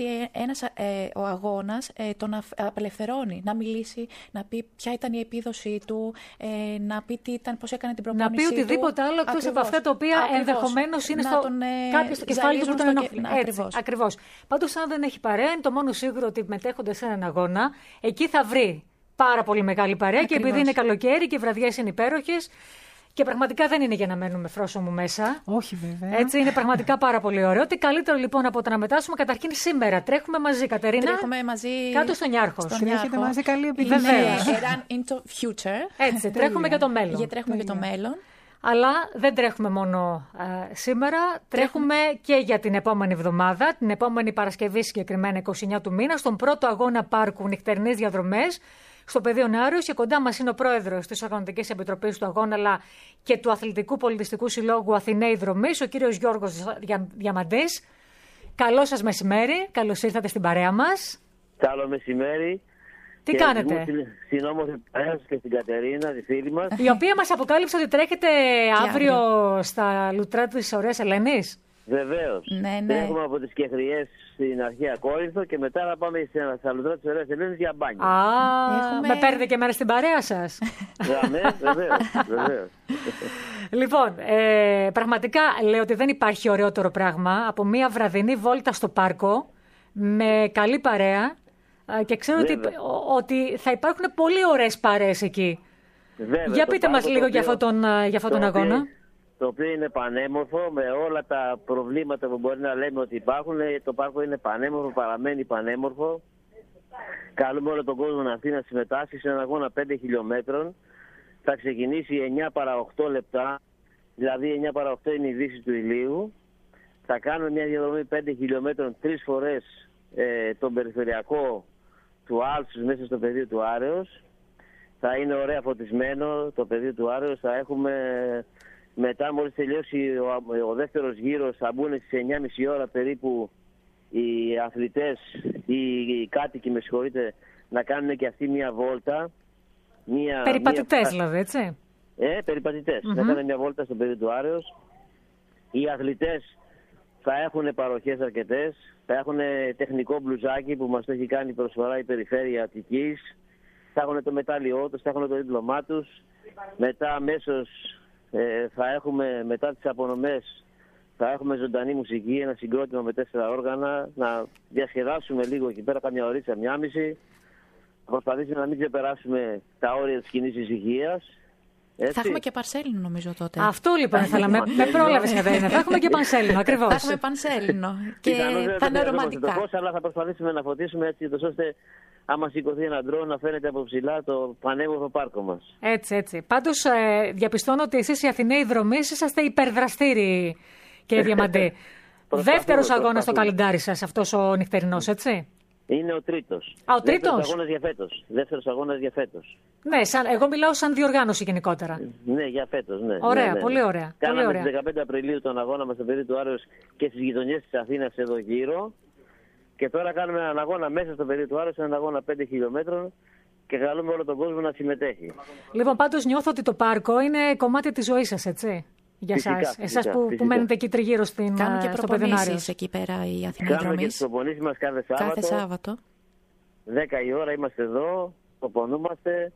ο αγώνας τον απελευθερώνει. Να μιλήσει, να πει ποια ήταν η επίδοσή του, να πει πώς έκανε την προπόνησή του. Να πει οτιδήποτε άλλο εκτός από αυτά τα οποία ενδεχομένως είναι κάποιο στο κεφάλι του που τον ενοχλεί. Ακριβώς. Πάντως, αν δεν έχει παρέα, είναι το μόνο σίγουρο ότι μετέχοντας σε έναν αγώνα, εκεί θα βρει πάρα πολύ μεγάλη παρέα. Ακριβώς. Και επειδή είναι καλοκαίρι και οι βραδιές είναι υπέροχες. Και πραγματικά δεν είναι για να μένουμε φρόσωμου μέσα. Όχι, βέβαια. Έτσι, είναι πραγματικά πάρα πολύ ωραίο. Τι καλύτερο λοιπόν από το να μετάσχουμε καταρχήν σήμερα. Τρέχουμε μαζί, Κατερίνα. Τρέχουμε μαζί. Κάτω στον Νιάρχο. Τρέχετε μαζί, καλή επιτυχία. Run into future. Έτσι, τρέχουμε για το μέλλον. Τρέχουμε για το μέλλον. Αλλά δεν τρέχουμε μόνο σήμερα, τρέχουμε και για την επόμενη εβδομάδα, την επόμενη Παρασκευή συγκεκριμένα 29 του μήνα, στον πρώτο αγώνα πάρκου νυχτερινές διαδρομές, στο πεδίο Νεάριος, και κοντά μας είναι ο πρόεδρος της Οργανωτικής Επιτροπής του Αγώνα, αλλά και του Αθλητικού Πολιτιστικού Συλλόγου Αθηναίοι Δρομής, ο κύριος Γιώργος Διαμαντής. Καλό σας μεσημέρι, καλώς ήρθατε στην παρέα μας. Καλό μεσημέρι. Τι κάνετε? Στην όμορφη παρέα και στην Κατερίνα, τη φίλη μας. Η οποία μας αποκάλυψε ότι τρέχετε αύριο στα λουτρά της Ωραίας Ελένης. Βεβαίως. Ναι. Τρέχουμε από τις Κεχριές στην αρχαία Κόρινθο και μετά θα πάμε στα λουτρά της Ωραίας Ελένης για μπάνιο. Με παίρνετε και μέρα στην παρέα σας. Ναι, βεβαίως. Λοιπόν, πραγματικά λέω ότι δεν υπάρχει ωραιότερο πράγμα από μια βραδινή βόλτα στο πάρκο με καλή παρέα. Και ξέρω ότι θα υπάρχουν πολύ ωραίες παρέες εκεί. Βέβαια, για πείτε μας λίγο για αυτόν τον αγώνα. Το οποίο είναι πανέμορφο, με όλα τα προβλήματα που μπορεί να λέμε ότι υπάρχουν. Το πάρκο είναι πανέμορφο, παραμένει πανέμορφο. Καλούμε όλο τον κόσμο να έρθει να συμμετάσχει σε έναν αγώνα 5 χιλιόμετρων. Θα ξεκινήσει 9 παρά 8 λεπτά, δηλαδή 9 παρά 8 είναι η δύση του ηλίου. Θα κάνουμε μια διαδρομή 5 χιλιόμετρων 3 φορές τον περιφερειακό του Άλσους μέσα στο πεδίο του Άρεως. Θα είναι ωραία φωτισμένο το πεδίο του Άρεως. Θα έχουμε μετά, μόλις τελειώσει ο δεύτερος γύρος, θα μπουν στις 9.30 ώρα περίπου οι αθλητές, οι κάτοικοι, με συγχωρείτε, να κάνουν και αυτοί μια βόλτα. Περιπατητές δηλαδή, έτσι. Περιπατητές. Να κάνουν μια βόλτα στο πεδίο του Άρεως. Οι αθλητές θα έχουν παροχές αρκετές. Θα έχουν τεχνικό μπλουζάκι που μας το έχει κάνει προσφορά η Περιφέρεια Αττικής. Θα έχουν το μετάλλιό τους, θα έχουν το δίπλωμά τους. Μετά αμέσως θα έχουμε, μετά τις απονομές, θα έχουμε ζωντανή μουσική, ένα συγκρότημα με 4 όργανα, να διασκεδάσουμε λίγο εκεί πέρα, καμιά ωρίτσα, 1,5. Θα προσπαθήσουμε να μην ξεπεράσουμε τα όρια της κοινής ησυχίας. Έτσι. Θα έχουμε και πανσέλινο νομίζω τότε. Αυτό λοιπόν θέλαμε. Με πρόλαβες, Κατερίνα. Θα έχουμε και πανσέλινο, ακριβώς. Θα έχουμε πανσέλινο. Και θα είναι ρομαντικά. Αλλά θα προσπαθήσουμε να φωτίσουμε έτσι, ώστε άμα σηκωθεί ένα ντρόν να φαίνεται από ψηλά το πανέμορφο πάρκο μας. Έτσι. Πάντως διαπιστώνω ότι εσείς οι Αθηναίοι Δρομείς είσαστε υπερδραστήριοι, κύριε Διαμαντή. Δεύτερος αγώνας στο καλεντάρι σας, αυτός ο νυχτερινός, έτσι. Είναι ο τρίτος. Ο τρίτος. Δεύτερος αγώνας για φέτος. Ναι, εγώ μιλάω σαν διοργάνωση γενικότερα. Ναι, για φέτος, ναι. Ωραία, ναι. Πολύ ωραία. Κάναμε πολύ ωραία. στις 15 Απριλίου τον αγώνα μας στο πεδίο του Άρεως και στις γειτονιές της Αθήνας εδώ γύρω. Και τώρα κάνουμε έναν αγώνα μέσα στο πεδίο του Άρεσε, έναν αγώνα 5 χιλιόμετρων και καλούμε όλο τον κόσμο να συμμετέχει. Λοιπόν, πάντως νιώθω ότι το πάρκο είναι κομμάτι της ζωής σας, έτσι. Για εσάς που μένετε εκεί τριγύρω στο Παιδενάριο. Κάνουν και προπονήσεις εκεί πέρα οι Αθηναίοι δρομείς. Κάνουμε και τις προπονήσεις μας κάθε Σάββατο. 10 η ώρα είμαστε εδώ, προπονούμαστε.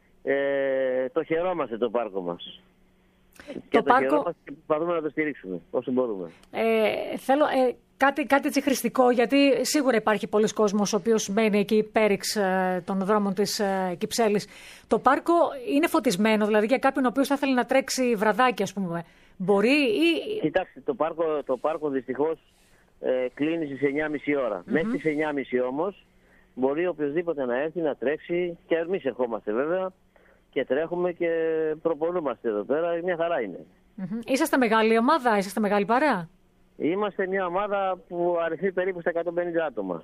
Το χαιρόμαστε το πάρκο μας. Και το χαιρόμαστε και προσπαθούμε να το στηρίξουμε όσο μπορούμε. Θέλω κάτι έτσι χρηστικό, γιατί σίγουρα υπάρχει πολλοί κόσμος ο οποίος μένει εκεί πέριξ των δρόμων της Κυψέλης. Το πάρκο είναι φωτισμένο, δηλαδή για κάποιον ο οποίος θα θέλει να τρέξει βραδάκι, ας πούμε. Μπορεί ή... Κοιτάξτε, το πάρκο δυστυχώς κλείνει στις 9.30 ώρα. Μέχρι στις 9.30 όμως μπορεί οποιοδήποτε να έρθει να τρέξει, και εμείς ερχόμαστε βέβαια και τρέχουμε και προπονούμαστε εδώ πέρα. Μια χαρά είναι. Είσαστε μεγάλη ομάδα, είσαστε μεγάλη παρέα? Είμαστε μια ομάδα που αριθμεί περίπου στα 150 άτομα.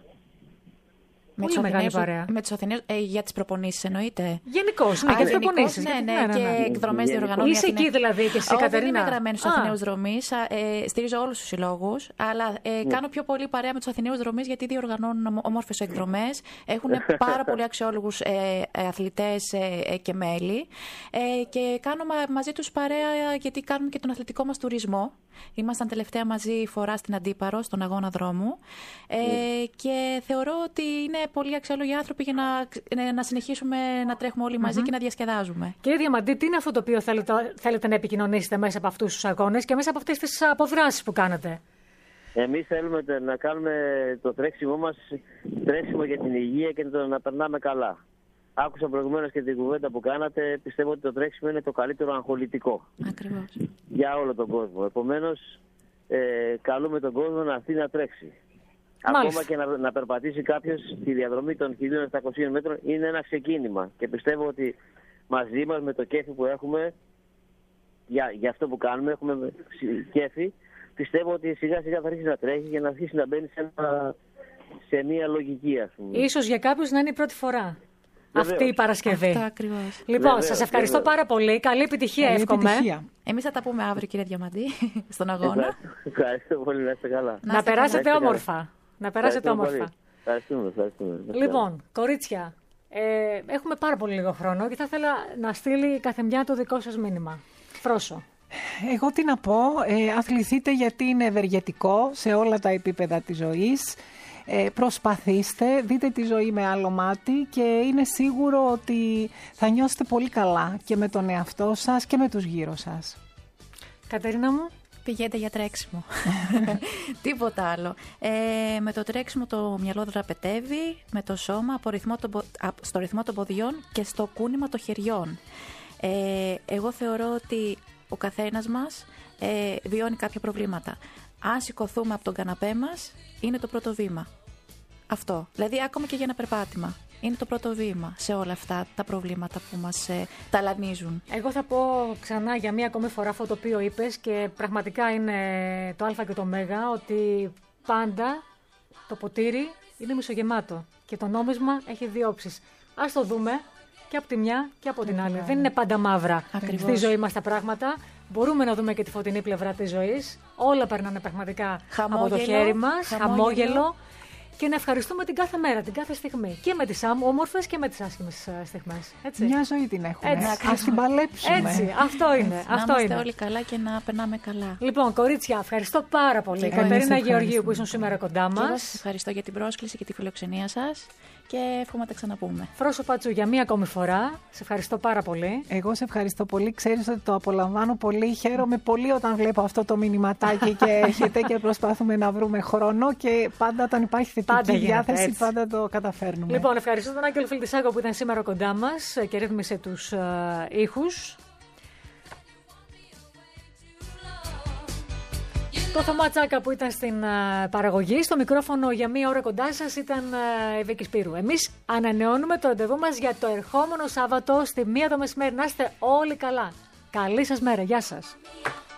Πολύ μεγάλη παρέα. Με τους Αθηναίους, για τις προπονήσεις εννοείται. Γενικώς, ναι, για τις προπονήσεις. Ναι, και εκδρομές διοργανώνουν. Είσαι εκεί δηλαδή και εσύ, Κατερίνα? Δεν είμαι γραμμένη στους Αθηναίους δρομείς, στηρίζω όλους τους συλλόγους, αλλά κάνω πιο πολύ παρέα με τους Αθηναίους δρομείς γιατί διοργανώνουν όμορφες εκδρομές, έχουν πάρα πολύ αξιόλογους αθλητές και μέλη και κάνω μαζί τους παρέα γιατί κάνουμε και τον αθλητικό μας τουρισμό. Ήμασταν τελευταία μαζί φορά στην Αντίπαρο, στον αγώνα δρόμου και θεωρώ ότι είναι πολύ αξιόλογοι άνθρωποι για να συνεχίσουμε να τρέχουμε όλοι μαζί και να διασκεδάζουμε. Κύριε Διαμαντή, τι είναι αυτό το οποίο θέλετε να επικοινωνήσετε μέσα από αυτούς τους αγώνες και μέσα από αυτές τις αποδράσεις που κάνετε? Εμείς θέλουμε να κάνουμε το τρέξιμό μας τρέξιμο για την υγεία και να περνάμε καλά. Άκουσα προηγουμένως και την κουβέντα που κάνατε. Πιστεύω ότι το τρέξιμο είναι το καλύτερο αγχολητικό. Ακριβώς. Για όλο τον κόσμο. Επομένως, καλούμε τον κόσμο να έρθει να τρέξει. Ακόμα και να περπατήσει κάποιος τη διαδρομή των 1.700 μέτρων είναι ένα ξεκίνημα. Και πιστεύω ότι μαζί μας με το κέφι που έχουμε, για αυτό που κάνουμε, έχουμε κέφι, πιστεύω ότι σιγά σιγά θα αρχίσει να τρέχει και να αρχίσει να μπαίνει σε μια λογική, ας πούμε. Ίσως για κάποιους να είναι η πρώτη φορά. Βεβαίως. Αυτή η Παρασκευή. Αυτά ακριβώς. Λοιπόν, σας ευχαριστώ πάρα πολύ. Καλή επιτυχία, εύχομαι. Εμείς θα τα πούμε αύριο, κύριε Διαμαντή, στον αγώνα. Ευχαριστώ πολύ, να είστε καλά. Να περάσετε όμορφα. Να περάσετε όμορφα. Ευχαριστούμε. Λοιπόν, κορίτσια, έχουμε πάρα πολύ λίγο χρόνο και θα ήθελα να στείλει καθεμιά το δικό σας μήνυμα. Φρόσο. Εγώ τι να πω, αθληθείτε γιατί είναι ευεργετικό σε όλα τα επίπεδα της ζωής. Προσπαθήστε, δείτε τη ζωή με άλλο μάτι και είναι σίγουρο ότι θα νιώσετε πολύ καλά και με τον εαυτό σας και με τους γύρω σας. Κατερίνα μου. Πηγαίνετε για τρέξιμο. Τίποτα άλλο. Με το τρέξιμο το μυαλό δραπετεύει, με το σώμα στο ρυθμό των ποδιών και στο κούνημα των χεριών. Εγώ θεωρώ ότι ο καθένας μας βιώνει κάποια προβλήματα. Αν σηκωθούμε από τον καναπέ μας, είναι το πρώτο βήμα. Αυτό. Δηλαδή, ακόμα και για ένα περπάτημα. Είναι το πρώτο βήμα σε όλα αυτά τα προβλήματα που μας ταλανίζουν. Εγώ θα πω ξανά για μία ακόμη φορά αυτό το οποίο είπες και πραγματικά είναι το α και το ω, ότι πάντα το ποτήρι είναι μισογεμάτο και το νόμισμα έχει δύο όψεις. Ας το δούμε και από τη μια και από την άλλη. Δεν είναι πάντα μαύρα στη ζωή μας τα πράγματα. Μπορούμε να δούμε και τη φωτεινή πλευρά της ζωής. Όλα περνάνε πραγματικά από το χέρι μας. Χαμόγελο. Και να ευχαριστούμε την κάθε μέρα, την κάθε στιγμή. Και με τις όμορφες και με τις άσχημες στιγμές. Έτσι. Μια ζωή την έχουμε. Ας την παλέψουμε. Έτσι, αυτό είναι. Να είμαστε όλοι καλά και να περνάμε καλά. Λοιπόν, κορίτσια, ευχαριστώ πάρα πολύ. Κατερίνα Γεωργίου που ήσουν σήμερα κοντά μας. Σας ευχαριστώ για την πρόσκληση και τη φιλοξενία σας. Και εύχομαι να τα ξαναπούμε. Φρόσο Πατσού, για μία ακόμη φορά. Σε ευχαριστώ πάρα πολύ. Εγώ σε ευχαριστώ πολύ. Ξέρεις ότι το απολαμβάνω πολύ. Χαίρομαι πολύ όταν βλέπω αυτό το μηνυματάκι και έρχεται και προσπαθούμε να βρούμε χρόνο. Και πάντα όταν υπάρχει θετική διάθεση, έτσι. Πάντα το καταφέρνουμε. Λοιπόν, ευχαριστώ τον Άγγελο Φιλτισάκο που ήταν σήμερα κοντά μας και ρύθμισε τους ήχους. Το Θωμά Τσάκα που ήταν στην παραγωγή, στο μικρόφωνο για μία ώρα κοντά σας ήταν η Βίκη Σπύρου. Εμείς ανανεώνουμε το ραντεβού μας για το ερχόμενο Σάββατο στη 1 το μεσημέρι. Να είστε όλοι καλά. Καλή σας μέρα. Γεια σας.